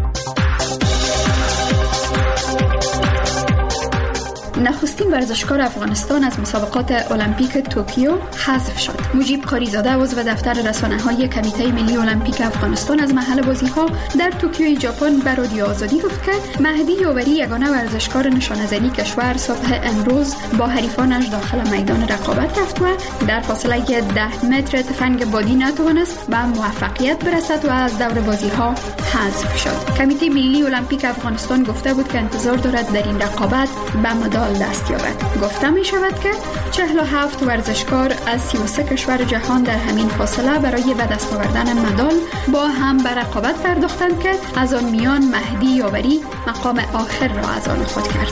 نخستین ورزشکار افغانستان از مسابقات المپیک توکیو حذف شد. مجیب قاریزاده عضو دفتر رسانه‌های کمیته ملی المپیک افغانستان از محل بازی‌ها در توکیو ژاپن به رادیو آزادی گفت که مهدی یاوری یگانه ورزشکار نشانه‌زنی کشور صبح امروز با حریفانش داخل میدان رقابت رفت و در فاصله 10 متر تفنگ بادی نتوانست به موفقیت برسد و از دور بازی‌ها حذف شد. کمیته ملی المپیک افغانستان گفته بود که انتظار دارد در این رقابت به مدال دست یابد. گفته می شود که 47 ورزشکار از 33 کشور جهان در همین فاصله برای به دست آوردن مدال با هم به رقابت پرداختند که از آن میان مهدی یاوری مقام آخر را از آن خود کرد.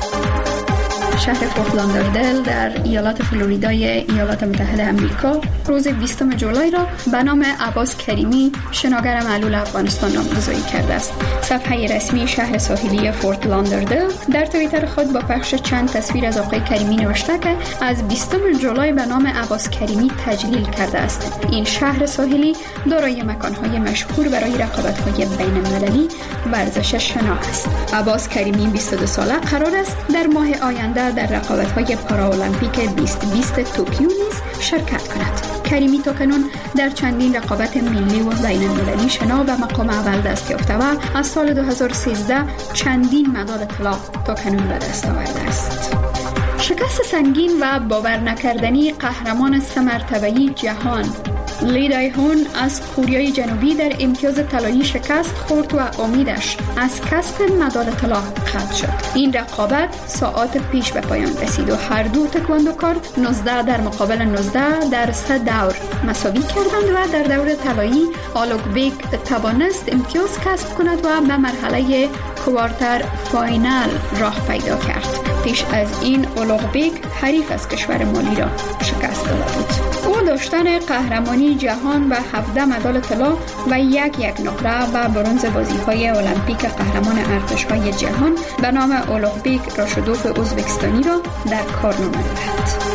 شهر فورت لاندردل در ایالات فلوریدای ایالات متحده آمریکا روز 20 جولای را به نام عباس کریمی شناگر معلول افغانستان نامگذاری کرده است. صفحه رسمی شهر ساحلی فورت لاندردل در توییتر خود با پخش چند تصویر از آقای کریمی نوشته که از 20 جولای به نام عباس کریمی تجلیل کرده است. این شهر ساحلی دارای مکان‌های مشهور برای رقابت‌های بین‌المللی ورزش شنا است. عباس کریمی 22 ساله قرار است در ماه آینده در رقابت‌های پارالمپیک 2020 توکیو نیز شرکت کند. کریمی تاکنون در چندین رقابت ملی و بین‌المللی شنا به مقام اول دست یافته و از سال 2013 چندین مدال طلا تاکنون به دست آورده است. شکست سنگین و باور نکردنی قهرمان 3 مرتبه‌ای جهان لی دای هون از کره جنوبی در امتیاز طلایی شکست خورد و امیدش از کسب مدال طلا قطع شد. این رقابت ساعات پیش به پایان رسید و هر دو تکواندوکار 19 در مقابل 19 در 3 دور مساوی کردند و در دور طلایی آلوگبیک توانست امتیاز کسب کند و به مرحله کوارتر فاینال راه پیدا کرد. پیش از این آلوگبیک حریف از کشور مالی را شکست داده بود. او داشتن قهرمانی جهان و 17 مدال طلا و یک نقره و برنز بازی‌های المپیک قهرمان ارتش‌های جهان به نام اولوگبیک راشدوف ازبکستانی را در کارنامه دارد.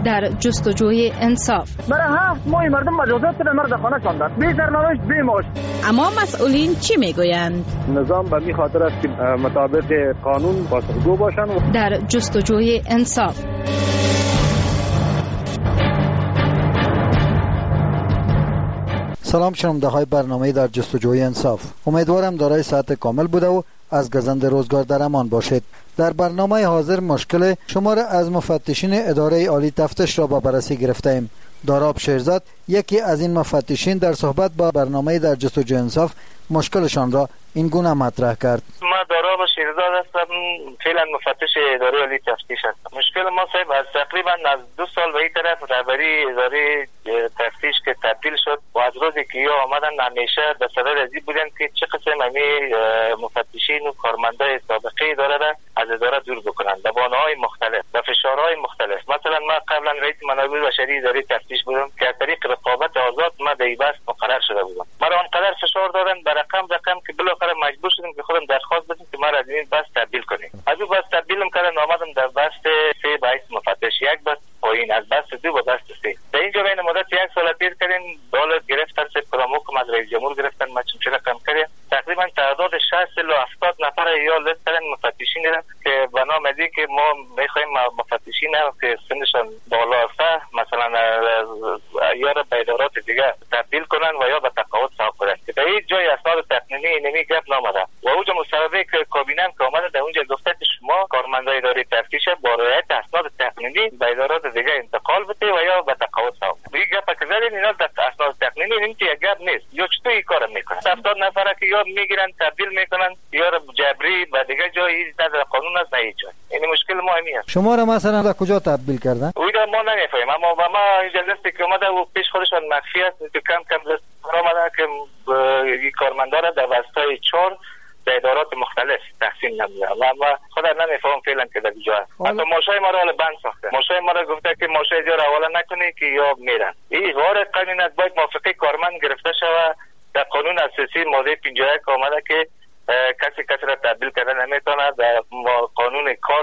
در جستجوی انصاف.
برای 7 ماه مردم مجازات در مرد خانه شاندن، بی سرنوشت بی معاش.
اما مسئولین چی میگویند؟
نظام به می خاطر است که مطابق قانون پاسخگو باشند.
در جستجوی انصاف.
سلام شنونده های برنامه در جستجوی انصاف. امیدوارم دارای صحت کامل بوده و از گزند روزگار در امان باشید. در برنامه حاضر مشکل شماره از مفتشین اداره عالی تفتیش را با بررسی گرفتیم. داراب شیرزاد یکی از این مفتشین در صحبت با برنامه در جستجوی انصاف مشکلشان را این گونه مطرح کرد.
ما داراب شیرزاد هستم، فعلا مفتش اداره عالی تفتیش هستم. مشکل ما صاحب از تقریبا از 2 سال به این طرف رهبری اداره تفتیش که تبدیل شد و از روزی که یا آمدن همیشه به صدد ازی بودن که چه قسم همی مفتشین و کارمندای سابقه اداره را از اداره دور بکنن به بهانه‌های مختلف و فشارهای مختلف. مثلا ما قبلا رئیس منابع بشری اداره تفتیش بودم که از طریق رقابت آزاد ما در این بست مقرر شده بودم. مرا آنقدر فشار دادن به رقم که بالاخره مجبور شدیم که خودم درخواست بدیم که ما را از این بست تبدیل کنیم. از اون بست تبدیلم کردن آمدم در بست 3 باعث مفتش، یک بست پایین از بست 2 به بست 3. در اینجا بین مدت 1 سال پیر کردیم دولت گرفتن سه پراموکم از رئیس جمهور گرفتن ما چون رقم کردیم تقریبا تعداد 60 الی 70 نفر یا لیست کردن مفتشین که به نام ازی که ما میخوایم مفتشین که سنشان بالا است مثلا یا را به ادارات دیگه تبدیل کنن و یا به تقاعد ساق کنن که در این جای اسناد تقنینی اینمی گپ نامده و اونجا مصوبه که کابینه که آمده در اونجا گفته که شما کارمندای اداره تفتیش با رعایت اسناد تقنینی به ادارات دیگه انتقال بده و یا به تقاعد ساق. این گپ که زدین اینا در اسناد تقنینی این که گپ نیست. یا چطور این کار میکنن؟ 70 نفر که یا میگیرن تبدیل میکنن یا جبری و دیگه جایی در قانون است نه هیچ جای. این مشکل ما همین است.
شما را مثلا در کجا تبدیل کردن؟
اویدا ما نمیفهمیم اما با ما اینجا دستی که اومده و پیش خودشان مخفی است که کم دست آمده که این کارمندا را در بستای 4 در ادارات مختلف تقسیم نمیدن و ما خدا نمیفهم فعلا که در کجا است. حتی ماشای ما را بند ساخته. ماشای ما را گفته که ماشای دیگر حواله نکنی که یا میرن. این غیر قانونی است، باید موافقه کارمند گرفته شود. در قانون اساسی ماده 51 آمده که کسی را تبدیل کردن نمیتونه. در قانون کار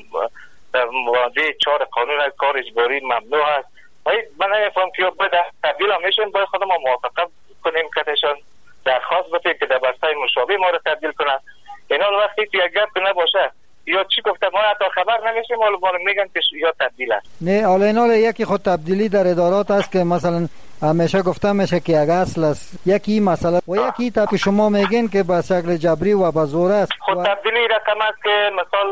در ماده 4 قانون کار اجباری ممنوع است. من نمیفهم که باید تبدیل هم میشن باید خودم موافقه کنیم کتشان درخواست بده که در بستای مشابه ما را تبدیل کنن. اینا وقتی که یک گپ نباشه یا چی گفته ما حتی خبر نمیشیم حالا ما میگن که یا تبدیل است.
نه حالا اینا یکی خود تبدیلی در ادارات است که مثلا همیشه گفته میشه که یک اصل است یکی مسئله و یکی تا که شما میگین که به شکل جبری و به زور است.
خود تبدیلی رقم است که مثلا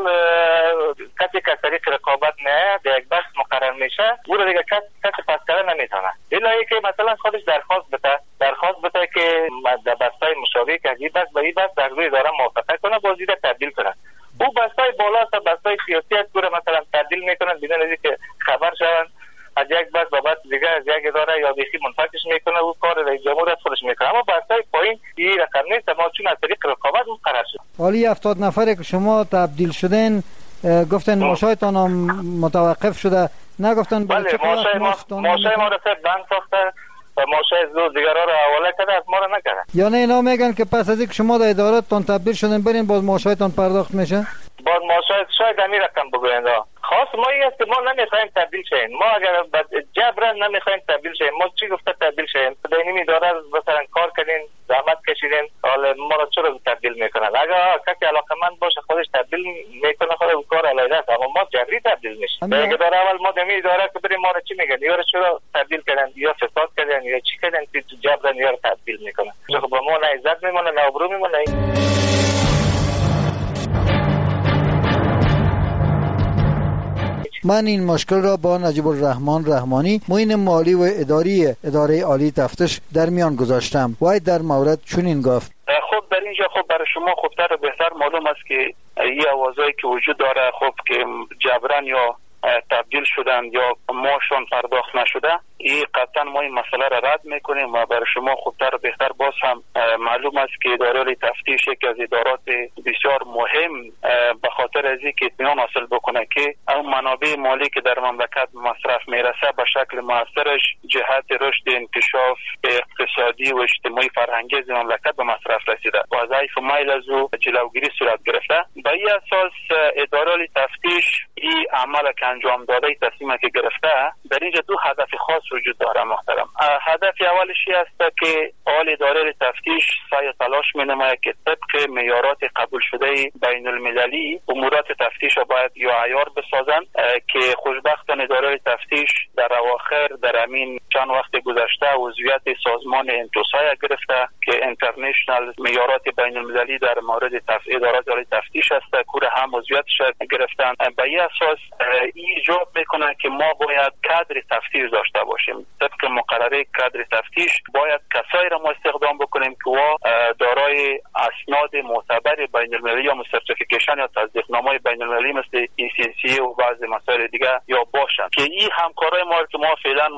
کسی که طریق رقابت نه در یک بخش مقرر میشه او را دیگه کسی پس کردن نمیتونه الا که مثلا خودش درخواست بده که در بستای مشابه که از این بست به این بست در روی اداره موافقت کنه بازی را تبدیل کنه. او بستای بالا است بستای سیاسی است که مثلا تبدیل میکنن بدون اینکه خبر شون از یک بس بابت دیگه از یک اداره یا بیخی منفکش میکنه و کار رئیس جمهور از خودش میکنه. اما بستای پایین این رقم نیست ما چون از طریق رقابت مقرر شد.
حالی 70 نفری که شما تبدیل شدین گفتن ماشایتان متوقف شده نگفتن
بله ماشای ما را بند ساخته و ماشای زور دیگرها را حواله کرده از ما را نکرده.
یعنی اینا میگن که پس از اینکه شما در اداراتتان تبدیل شدین برین باز ماشایتان پرداخت میشه؟
باز ماشای شاید همین رقم بگویند. خاص ما این است که ما نمیخوایم تبدیل شیم. ما اگر جبران نمیخوایم تبدیل شیم. ما چی گفته تبدیل شیم؟ در این اداره مثلا کار کردین زحمت کشیدین حالا ما را چرا تبدیل میکنن؟ اگر کسی علاقمند باشه خودش تبدیل میکنه خود کار علیه است اما ما جبری تبدیل میشیم. در اداره اول ما دمی اداره که بریم ما را چی میگن؟ یا چرا تبدیل کردن یا فساد کردن یا چی کردن که جبران یا تبدیل میکنن. خب ما نه عزت میمونه نه ابرو میمونه.
من این مشکل را با نجیب الرحمن رحمانی معین مالی و اداری اداره عالی تفتیش در میان گذاشتم. وای در مورد چنین گفت:
خب در اینجا خب برای شما خوبتر و بهتر معلوم است که این آوازهایی که وجود داره خب که جبران یا تبدیل شدن یا ماشون پرداخت نشده این قطعا ما این مسئله را رد میکنیم و برای شما خوبتر و بهتر باز هم معلوم است که اداره عالی تفتیش یکی از ادارات بسیار مهم به خاطر از اینکه اطمینان حاصل بکنه که اون منابع مالی که در مملکت مصرف میرسه به شکل موثرش جهت رشد انکشاف اقتصادی و اجتماعی فرهنگی مملکت به مصرف رسیده و ضعیف ما میل از او جلوگیری صورت گرفته. به این اساس اداره تفتیش این عمل که انجام داده، تصمیمی که گرفته، در اینجا دو هدف خاص وجود داره محترم. هدف اولش است که آل اداره تفتیش سعی تلاش می‌نماید که طبق معیارات قبول شده بین المللی امورات تفتیش را باید یا عیار بسازند که خوشبختانه اداره تفتیش در اواخر در همین چند وقت گذشته عضویت سازمان انتوسای گرفته که اینترنشنال معیارات بین المللی در مورد ادارات عالی تفتیش است، کور هم عضویتش گرفتن. به این اساس این ایجاب میکنه که ما باید کادر تفتیش داشته باشیم. طبق مقرره کادر تفتیش باید کسایی را ما استخدام بکنیم که دارای اسناد معتبر بین المللی یا سرتیفیکیشن یا تصدیقنامه بین المللی مثل ECC و بعض مسائل دیگه یا باشن که این همکارای ما که ما فعلا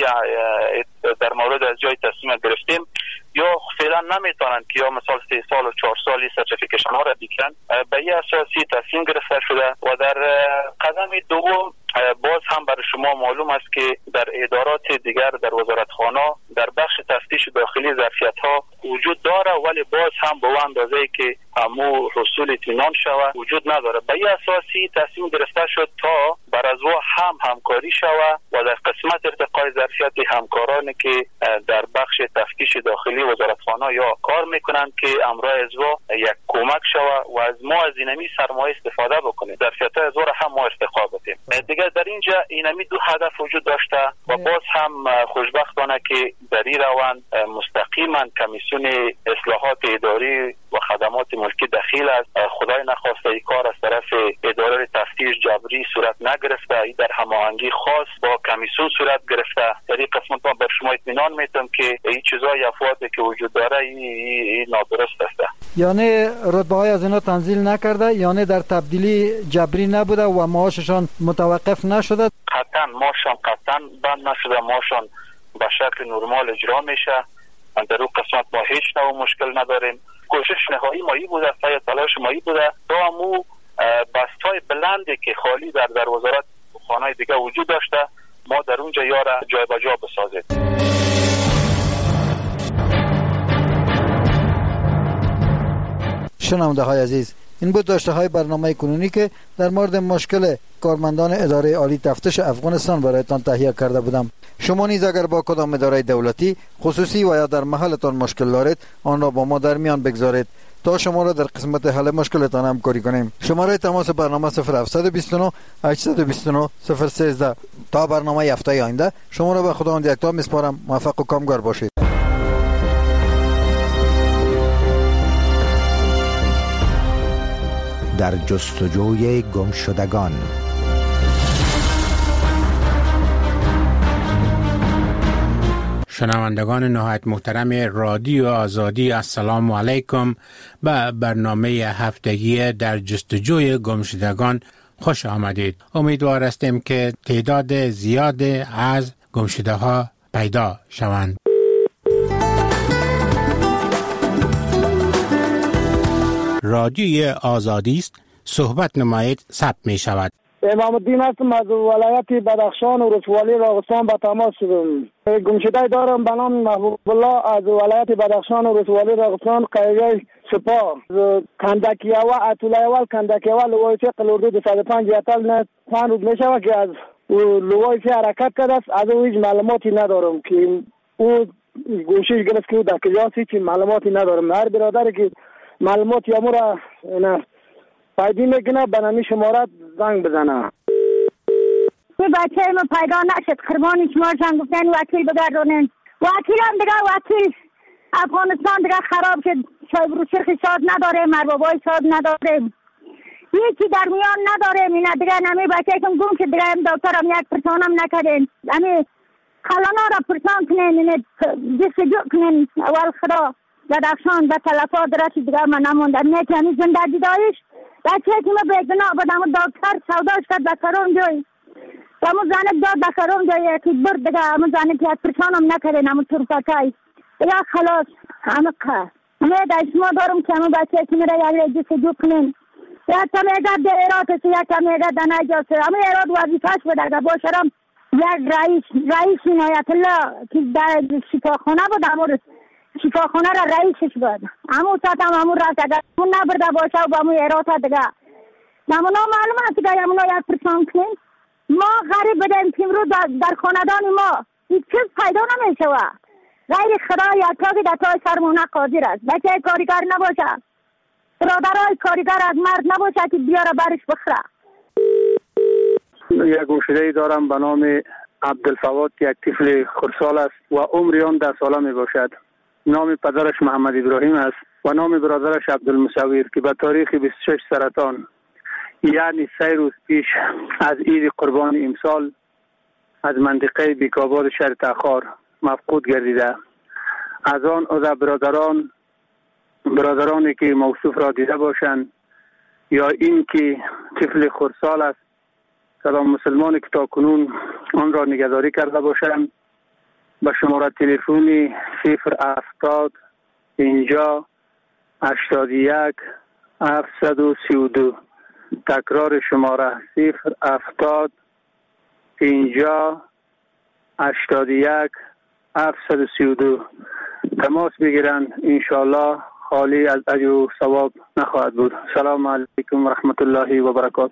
در مورد از جای تصمیم گرفتیم یا فعلا نمیتونن که یا مثلا 3 سال و 4 سالی سرتیفیکیشن ها را بگیرن. به این اساسی تصمیم گرفته شده و در قدم دوم باز هم برای شما معلوم است که در ادارات دیگر در وزارتخانه در بخش تفتیش داخلی ظرفیت ها وجود داره ولی باز هم به اندازه‌ای که همو رسول اطمینان شود وجود نداره. به این اساسی تصمیم گرفته شد تا بر از او همکاری شود و در قسمت ارتقای ظرفیت همکارانی که در بخش تفتیش داخلی وزارتخانه یا کار میکنند که امرای از او یک کمک شود و از ما از اینمی سرمایه استفاده بکنیم، ظرفیت از او را هم ما ارتقا بدیم. دیگر در اینجا اینمی دو هدف وجود داشته و باز هم خوشبختانه که در این روند مستقیما کمیسیون اصلاحات اداری و خدمات ملکی دخیل است. خدای نخواسته این کار از طرف اداره تفتیش جبری صورت نگرفته، این در هماهنگی خاص با کمیسیون صورت گرفته. در این قسمت ما بر شما اطمینان میتونم که این چیزای افواتی که وجود داره این نادرست است.
یعنی رتبه های از اینا تنزیل نکرده، یعنی در تبدیلی جبری نبوده و معاششان متوقف نشده؟
قطعا معاششان قطعا بند نشده، معاششان به شکل نرمال اجرا میشه. در اون قسمت ما هیچ نوع مشکل نداریم. کوشش نهایی مایی بوده، سعی تلاش مایی بوده تا همو بست‌های بلندی که خالی در وزارت خانه‌های دیگه وجود داشته ما در اونجا یاره جای به جا بسازیم.
شنونده های عزیز، این بود داشته های برنامه کنونی که در مورد مشکل کارمندان اداره عالی تفتیش افغانستان برایتان تهیه کرده بودم. شما نیز اگر با کدام اداره دولتی خصوصی و یا در محلتان مشکل دارید آن را با ما در میان بگذارید تا شما را در قسمت حل مشکلتان همکاری کنیم. شماره تماس برنامه 0729 829 013. تا برنامه هفته آینده شما را به خداوند یکتا میسپارم. موفق و کامگار باشید.
در جستجوی گمشدگان.
شنوندگان نهایت محترم رادیو آزادی، السلام علیکم. به برنامه هفتگی در جستجوی گمشدگان خوش آمدید. امیدوار هستیم که تعداد زیاد از گمشده ها پیدا شوند. رادیوی آزادی است، صحبت نمایید ثبت می شود.
امام الدین هستم، از ولایت بدخشان و ولسوالی راغستان با تماس شدم. گمشده دارم به نام محبوب الله از ولایت بدخشان و ولسوالی راغستان قریه سپاه. کندکی اول اطول اول کندکی اول لوایچه قلوردو 205 یتل نه 5 روز میشه که از لوایچه حرکت کرده است. از او هیچ معلوماتی ندارم که او گوشش گرفت که او در کجاست، هیچ معلوماتی ندارم. هر برادری که معلومات یامو را پیدا میکنه به نمی شماره زنگ بزنه.
بچه ما پیدا نشد، قربانی شمارشان گفتن وکیل بگردونن. وکیل هم دیگه وکیل افغانستان دیگه خراب شد، شاید رو شرخی شاد نداریم، مربابای شاد نداریم، یکی در میان نداریم. اینا دیگه نمی بچه کم گم که دیگه هم دکتر هم یک پرسان هم نکردین. امی خلانا را پرسان کنین، جستجو کنین. اول خدا بدخشان به تلفات رسید دیگه من نموندم. میکنی زندگی دایش بچه که ما به گناه بدم دکتر سوداش کرد بکرون جای و همون زنه داد بکرون جای که برد دیگه همون زنه که از پرسان هم نکردین همون طرفکای دیگه خلاص همه که همه در شما دارم که همون بچه که میره یک جستجو کنین. یا کمیگه در ایراد یا کمیگه در نجاسه همه ایراد وظیفه‌اش بده باشرم یک رئیس عنایت الله که در شفاخانه بود امور شفاخانه را رئیسش بود. همون ساعت هم همون رفت. اگر همون نبرده باشه و با همون اراتا دیگه نمونا معلوم است که همونا یک پرسان کنیم. ما غریب بدیم که امروز در خاندان ما هیچ چیز پیدا نمیشه و غیر خدا یا تاقی در تای سرمونه قادر است. بچه کاریگر نباشه، برادرای کاریگر از مرد نباشه که بیاره برش بخره.
یک گمشده‌ای دارم به نام عبدالفواد، یک طفل خردسال است و عمر آن 10 ساله می باشد. نام پدرش محمد ابراهیم است و نام برادرش عبدالمصور که به تاریخ 26 سرطان یعنی 3 روز پیش از عید قربان امسال از منطقه بیکاباد شهر تخار مفقود گردیده. از آن عضو برادرانی که موصوف را دیده باشند یا این که طفل خردسال است کدام مسلمانی که تا کنون آن را نگهداری کرده باشند به شماره تلفنی 070 50 81 732. تکرار شماره 070 50 81 732 تماس بگیرند. انشاءالله خالی از اجر و ثواب نخواهد بود. سلام علیکم و رحمت الله و برکاته.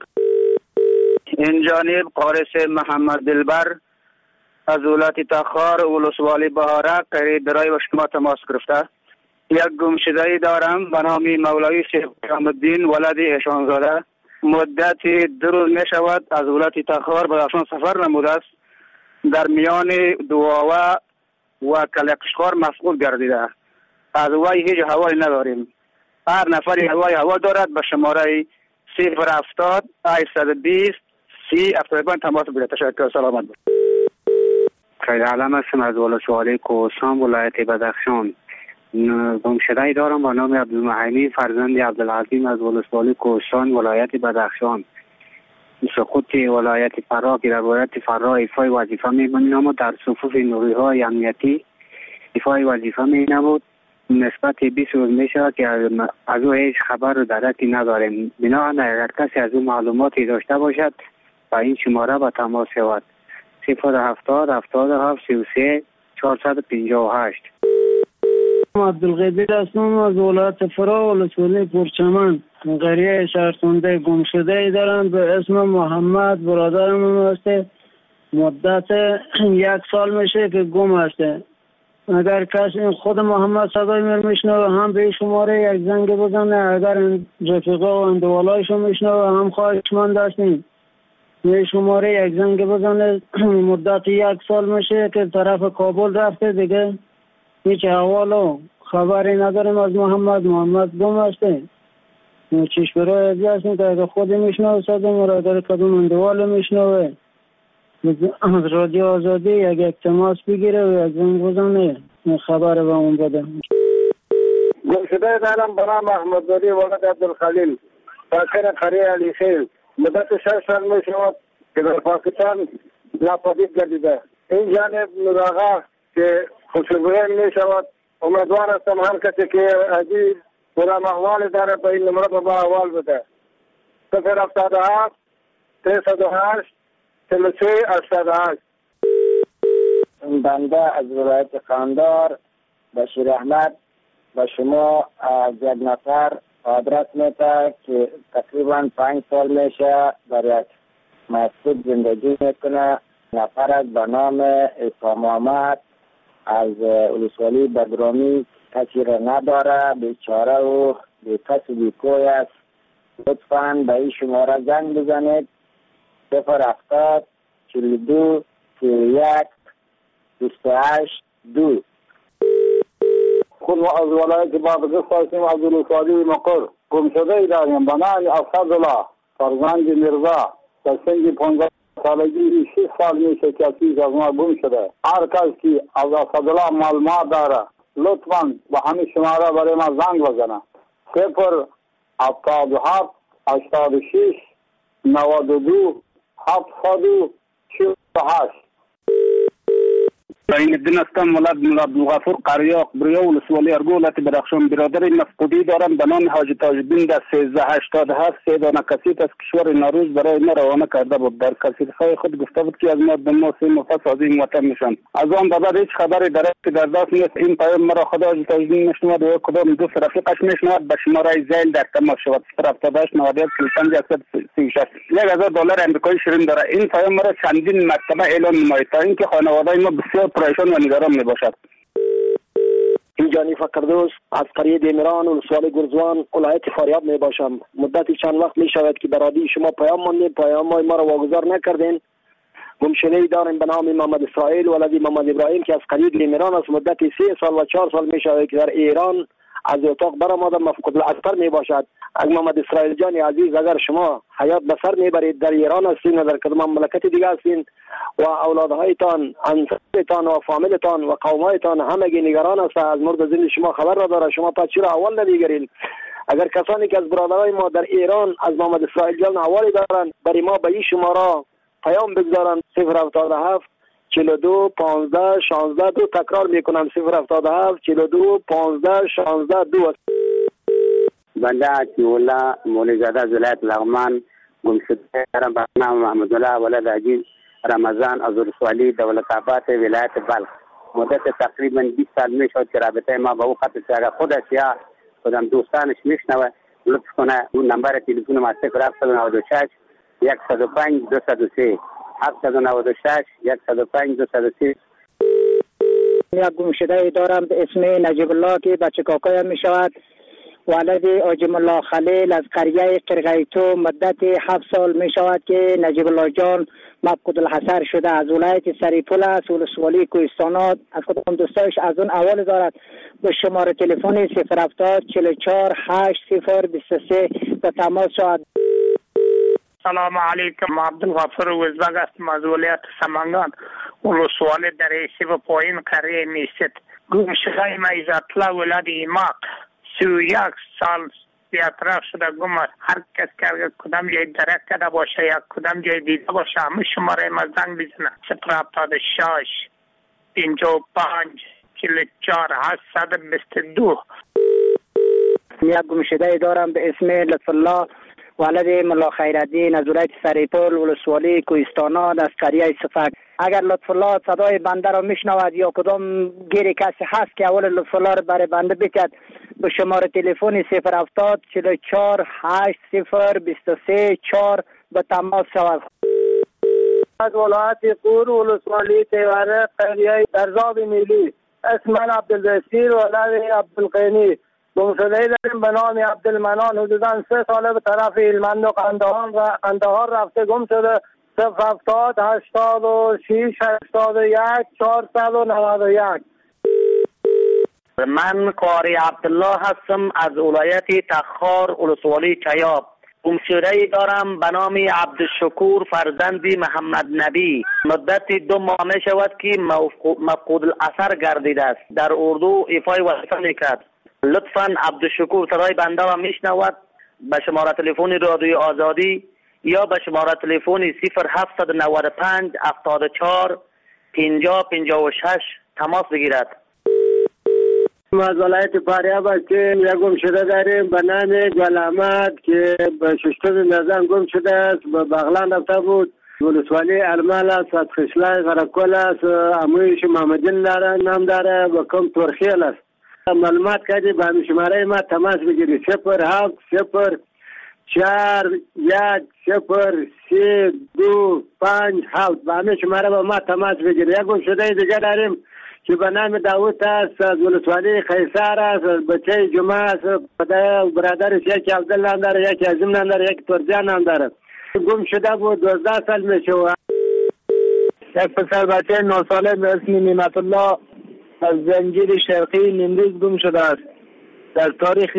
این جانب قارس محمد دلبر از ولایت تخار ولسوالی بهارک قریب برای با شما تماس گرفته. یک گمشده‌ای دارم به نام مولوی شیخ الدین ولد احسانزاده. مدت 2 روز می شود از ولایت تخار بدخشان سفر نموده است. در میان دواوه و کلقشخار مفقود گردیده. از وی هیچ حوالی نداریم. هر نفری هوا دارد به شماره 070 820 3075 تماس بگیرید. تشکر. سلامت باشید.
خیر علم هستم از ولسوالی کوهستان ولایت بدخشان. گمشده‌ای دارم با نام عبدالمحیمی فرزند عبدالعظیم از ولسوالی کوهستان ولایت بدخشان. سقوط ولایت فرا که در ولایت فرا ایفای وظیفه می‌کنیم اما در صفوف نیروهای امنیتی ایفای وظیفه می‌نمود. نسبت 20 روز میشه که از او هیچ خبر و درکی نداریم. بنابراین اگر کسی از او معلوماتی داشته باشد با این شماره به تماس شود. 070 77 33 458.
عبدالقدیر هستم از ولایت فرا ولسوالی پرچمن. قریه شهرسنده گمشده‌ای دارم به اسم محمد. برادرم هسته. مدت 1 سال میشه که گم هسته. اگر کسی خود محمد صدای میشنوه هم به شماره یک زنگ بزنه. اگر رفیقا و اندوالایشو میشنوه هم خواهشمند هستیم به شماره یک زنگ بزنه. مدت 1 سال میشه که طرف کابل رفته دیگه هیچ احوال و خبری نداریم از محمد گم هسته. چیش برای ازی هستیم که اگر خود میشنوه صدای مرا اگر کدوم اندوال میشنوه از رادیو آزادی یک تماس بگیره و یک زنگ بزنه خبر به اون بده.
گمشده دارم به نام احمدزاده ولد عبدالخلیل ساکن قریه علی خیل. مدت 6 سال می شود که در پاکستان ناپدید گردیده. این جانب نوراغا که خوشبویی می شود. امیدوار هستم هر کسی که عزیز پورا احوال داره به این نمره با احوال بده. 077 308 33 88.
بنده از ولایت قندار بشیر احمد به شما از یک نفر آدرس میده که تقریبا 5 سال میشه در یک مسجد زندگی میکنه. نفر از به نام اسلام محمد از ولسوالی بدرامی کسی را نداره، بیچاره و بیکس و بیکوی است. لطفاً به این شماره زنگ بزنید 070 42 31 28 2.
خود ما از ولایت بادغیس هستیم. عبدالصادی مقر. گمشده‌ای داریم به نام اسدالله فرزند میرزا در سن 15 سالگی 6 سال میشه که چیز از ما گم شده. هر کس که از اسدالله معلومات داره لطفاً به همین شماره برای ما زنگ بزنه. 077 86 92 748. این الدین هستم، ولد عبدالغفور قریاق بریا ولسوالی ارگو ولایت بدخشان. برادر مفقودی دارم به نام حاجی تاج‌الدین در 1387. 3 دانه کسیت از کشور ناروز برای ما روانه کرده بود. در کسیت‌های خود گفته بود که از ما به ما 3 مفصل از این وطن میشن. از آن به بعد هیچ خبری در دست نیست. این پیام مرا خدا حاجی تاج‌الدین میشنود و کدام دوست رفیقش میشنود. به شماره زیل در تماس شود 078 91 45 136. $1000 امریکایی شیرین داره. این پیام مرا چندین مرتبه اعلام نماید تا اینکه خانواده ما بسیار پریشان و نگران می باشد.
اینجانی فقردوس از قریه دیمران ولسوالی گرزوان ولایت فاریاب می باشم. مدتی چند وقت می شود که برادی شما پیام ماندیم، پیام ما را واگذار نکردین. گمشده‌ای داریم به نام محمد اسرائیل ولدی محمد ابراهیم که از قریه دیمران است. مدتی 3 سال و 4 سال می شود که در ایران از اتاق برآمده مفقود الاثر می باشد. اگر محمد اسرائیل جان عزیز اگر شما حیات به سر میبرید در ایران هستین و در کدام مملکت دیگه هستین و اولادهایتان، انصارتان و فامیلتان و قومایتان همگی نگران است از مورد زندگی شما خبر را داره، شما پس چرا اول نمیگیرین؟ اگر کسانی که از برادرای ما در ایران از محمد اسرائیل جان حوالی دارن برای ما به این شماره پیام بگذارن. 077 42 15 16 2. تکرار میکنم 077 42 15 16 2.
بنده عطی‌الله مولی‌زاده از ولایت لغمان گمشده دارم به نام محمد الله ولد عزیز رمضان از ولسوالی دولت‌آباد ولایت بلخ. مدت تقریبا 20 سال میشد که رابطه ما با او قطع شد. اگر خودش یا خودم دوستانش میشنوه لطف کنه اون نمبر تلفن ما 0796 105 203 796 105 203.
یک گمشده دارم به اسم نجیب الله که بچه کاکایم می شود. ولد آجم الله خلیل از قریه قرغیتو. مدت 7 سال می شود که نجیب الله جان مفقود الحصر شده. از ولایت سریپول است ولسوالی کوهستانات. از کدام دوستایش از اون اول دارد به شماره تلفن 070 44 8023 به تماس شود.
سلام علیکم. عبدالغفور وزبگ هستم از ولایت سمنگان ولسوالی در ایسی و پایین قریه میست. گمشده ما عزت‌الله ولد ایماق 31 سال بی‌اطراف شده گم است. هر کس که کدام جای درک کرده باشه یا کدام جای دیده باشه همه شماره ما زنگ بزنه 076 55 44 822.
یک گمشده دارم به اسم لطف الله ولد ملا خیرالدین از ولایت سریپول ولسوالی کوهستانات از قریه صفک. اگر لطف الله صدای بنده را میشنود یا کدام گیری کسی هست که اول لطف الله را برای بنده بکد به شماره تلفن 070 44 8023 4 به تماس شود.
از ولایت قور ولسوالی تیوره قریه درزاب میلی. اسم من عبدالبصیر ولد عبدالقینی. گمشده داریم به نام عبدالمنان. حدوداً 3 ساله به طرف هلمند و قندهار رفته گم شده. 070 86 81 491.
من قاری عبدالله هستم از ولایت تخار ولسوالی چیاب. گمشده دارم به نام عبدالشکور فرزندی محمد نبی. مدت 2 ماه می شود که مفقود الاثر گردیده است. در اردو ایفای وظیفه میکرد. لطفاً عبدالشکور صدای بنده را میشنود به شماره تلفن رادیو آزادی یا به شماره تلفن 0795 74 50 56 تماس بگیرد.
ما از ولایت فاریاب هستیم. یک گمشده داریم به نام گل احمد که به ششتم نظام گم شده است. به بغلان رفته بود. ولسوالی ارمل است. از خشلای غرکل است. امویش محمدین داره نام داره و کم ترخیل است. معلومات کردی به همین شماره ما تماس بگیری 07 0 4 1 0 3 2 5 7. به همین شماره با ما تماس بگیری. یک گمشده دیگه داریم که به نام داوود است از ولسوالی قیصر است. بچه جمعه است. برادرش یکی عبدالله هم داره، یکی عظیم هم داره، یکی ترجان هم داره. گم شده بود 12 سال میشه.
یک پسر بچه 9 ساله به اسم نعمت الله از زنجیر شرقی نیمروز گم شده است. در تاریخ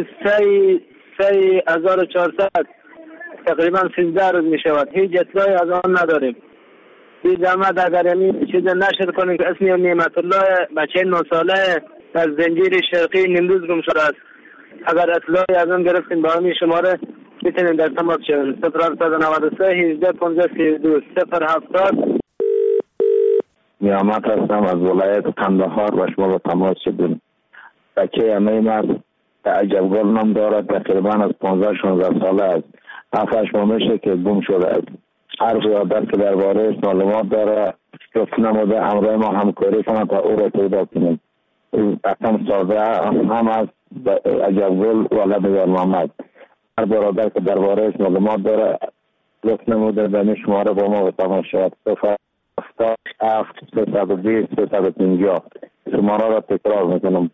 3/1400 تقریبا 13 روز می شود. هیچ اطلاعی از آن نداریم. بی زحمت اگر این چیز نشر کنیم که اسم نعمت الله بچه 9 ساله از زنجیر شرقی نیمروز گم شده است. اگر اطلاعی از آن گرفتیم با همین شماره میتونیم در تماس شویم. 0793 18 15 32 070
نیامت هستم از ولایت قندهار و شما با تماس شدیم. بچه امیم است، عجبگل نام دارد، تقریبا از 15-16 ساله است. 7-8 ماه میشه که گم شده است. حرف یادت که درباره معلومات داره گفت نموده همراه ما همکاری کنند تا او را پیدا کنیم. اصلا ساده هم از عجبگل ولد یار محمد. هر برادر که درباره معلومات داره گفت نموده دمی شماره با ما بتماس شود. 077 320 350 شماره را تکرار میکنم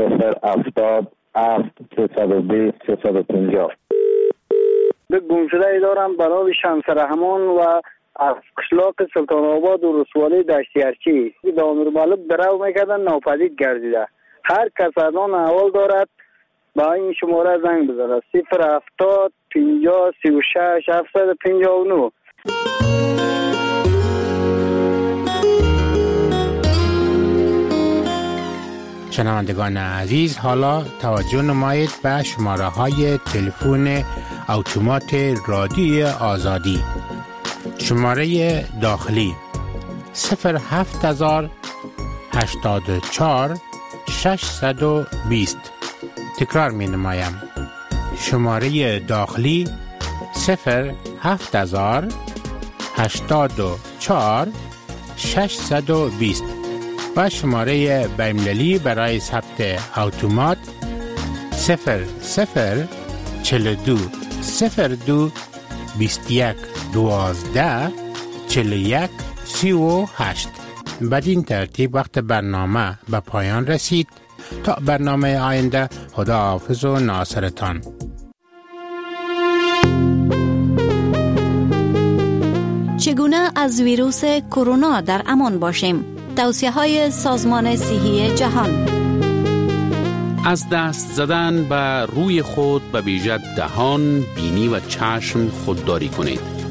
077 320 350.
به گمشده ای دارم به نام شمس رحمان و از قشلاق سلطان آباد و رسوالی دشتی ارچی به امیر مالک درو میکردن ناپدید گردیده. هر کس از آن احوال دارد با این شماره زنگ بزنه 070 50 36 759.
شنوندگان عزیز، حالا توجه نمایید به شماره های تلفن اتومات رادیوی آزادی. شماره داخلی 07000 84 620. تکرار می نمایم. شماره داخلی 07000 84 620 و شماره بین‌المللی برای ثبت اتومات 0042 02 21 12 41 38. بدین ترتیب وقت برنامه به پایان رسید. تا برنامه آینده، خداحافظ و ناصرتان.
چگونه از ویروس کرونا در امان باشیم؟ توصیه‌های سازمان صحی جهان.
از دست زدن به روی خود به ویژه دهان، بینی و چشم خودداری کنید.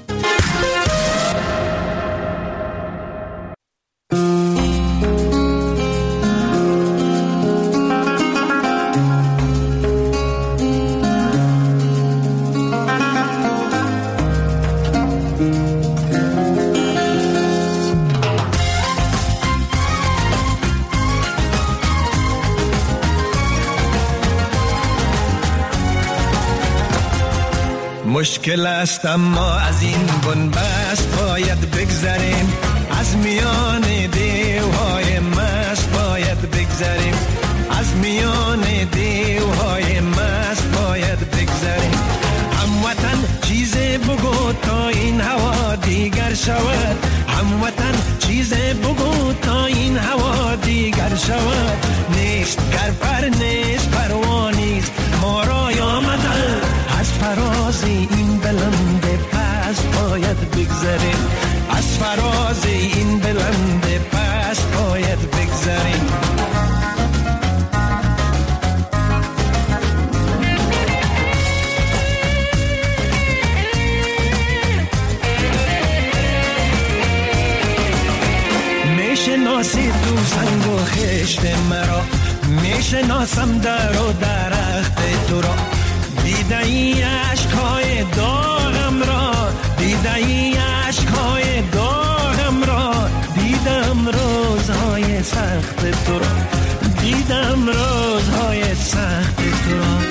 مشکل است اما از این بنبست باید بگذریم، از میان دیوهای مست باید بگذریم، از میان دیوهای مست باید بگذریم. هموطن چیزی بگو تا این هوا دیگر شود، هموطن چیزی بگو تا این هوا دیگر شود. نیست گرپر نیست پروانیست ما را آمدن، از فراز این بلند پس باید بگذریم، از فراز این بلند پس باید بگذریم. میشناسی تو سنگ و خشت مرا، میشناسم در و درخت تو را، دیده ای عشقهای داغم را، دیده ای عشقهای داغم را، دیدم روزهای سخت تو را، دیدم روزهای سخت تو را.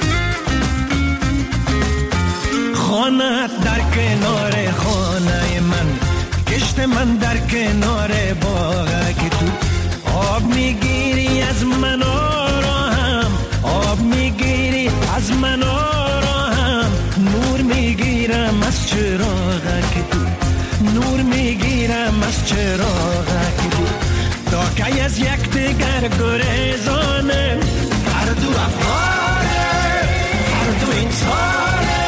خانت در کنار خانه من، کشت من در کنار باغ که تو آب میگیری از من آرام، آب میگیری از من آرام، نور میگیرم از چراغ که تو، نور میگیرم از چراغ که تو. تا که از یک دیگر گریزانه، هر دو افغانه، هر دو انسانه.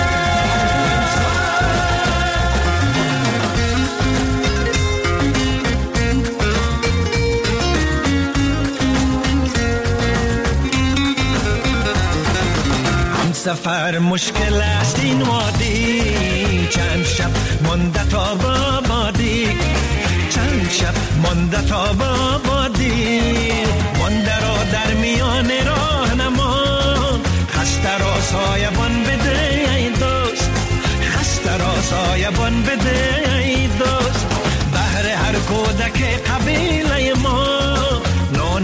سفر مشکل است این وادی، چند شب مانده تا بابادی، چند شب مانده تا بابادی، مانده را در میان راهنما، خسته را سایبان بده ای دوست، خسته را سایبان بده ای دوست. بهر هر کودک قبیل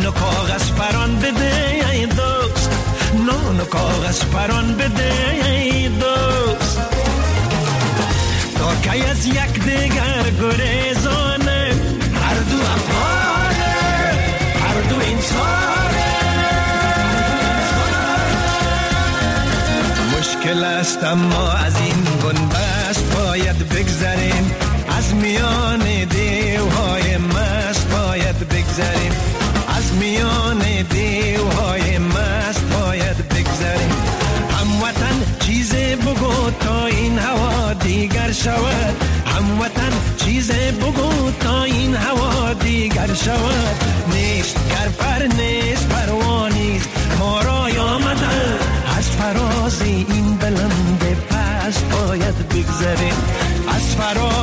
و کاغذ پران بده ای دوست، نان و کاغذ پران بده ای دوست. تا که از یک دیگر گریزانه، هر دو افغانه، هر دو انسانه. مشکل است اما از این بنبست باید بگذریم، از میان دیوهای مست باید بگذریم، از میان دیوهای مست باید بگذریم. هموطن چیزی بگو تا این هوا دیگر شود، هموطن چیزی بگو تا این هوا دیگر شود. نیست گرپر نیست پروانیست، ما را آمده از فراز این بلند پست باید بگذریم، از فراز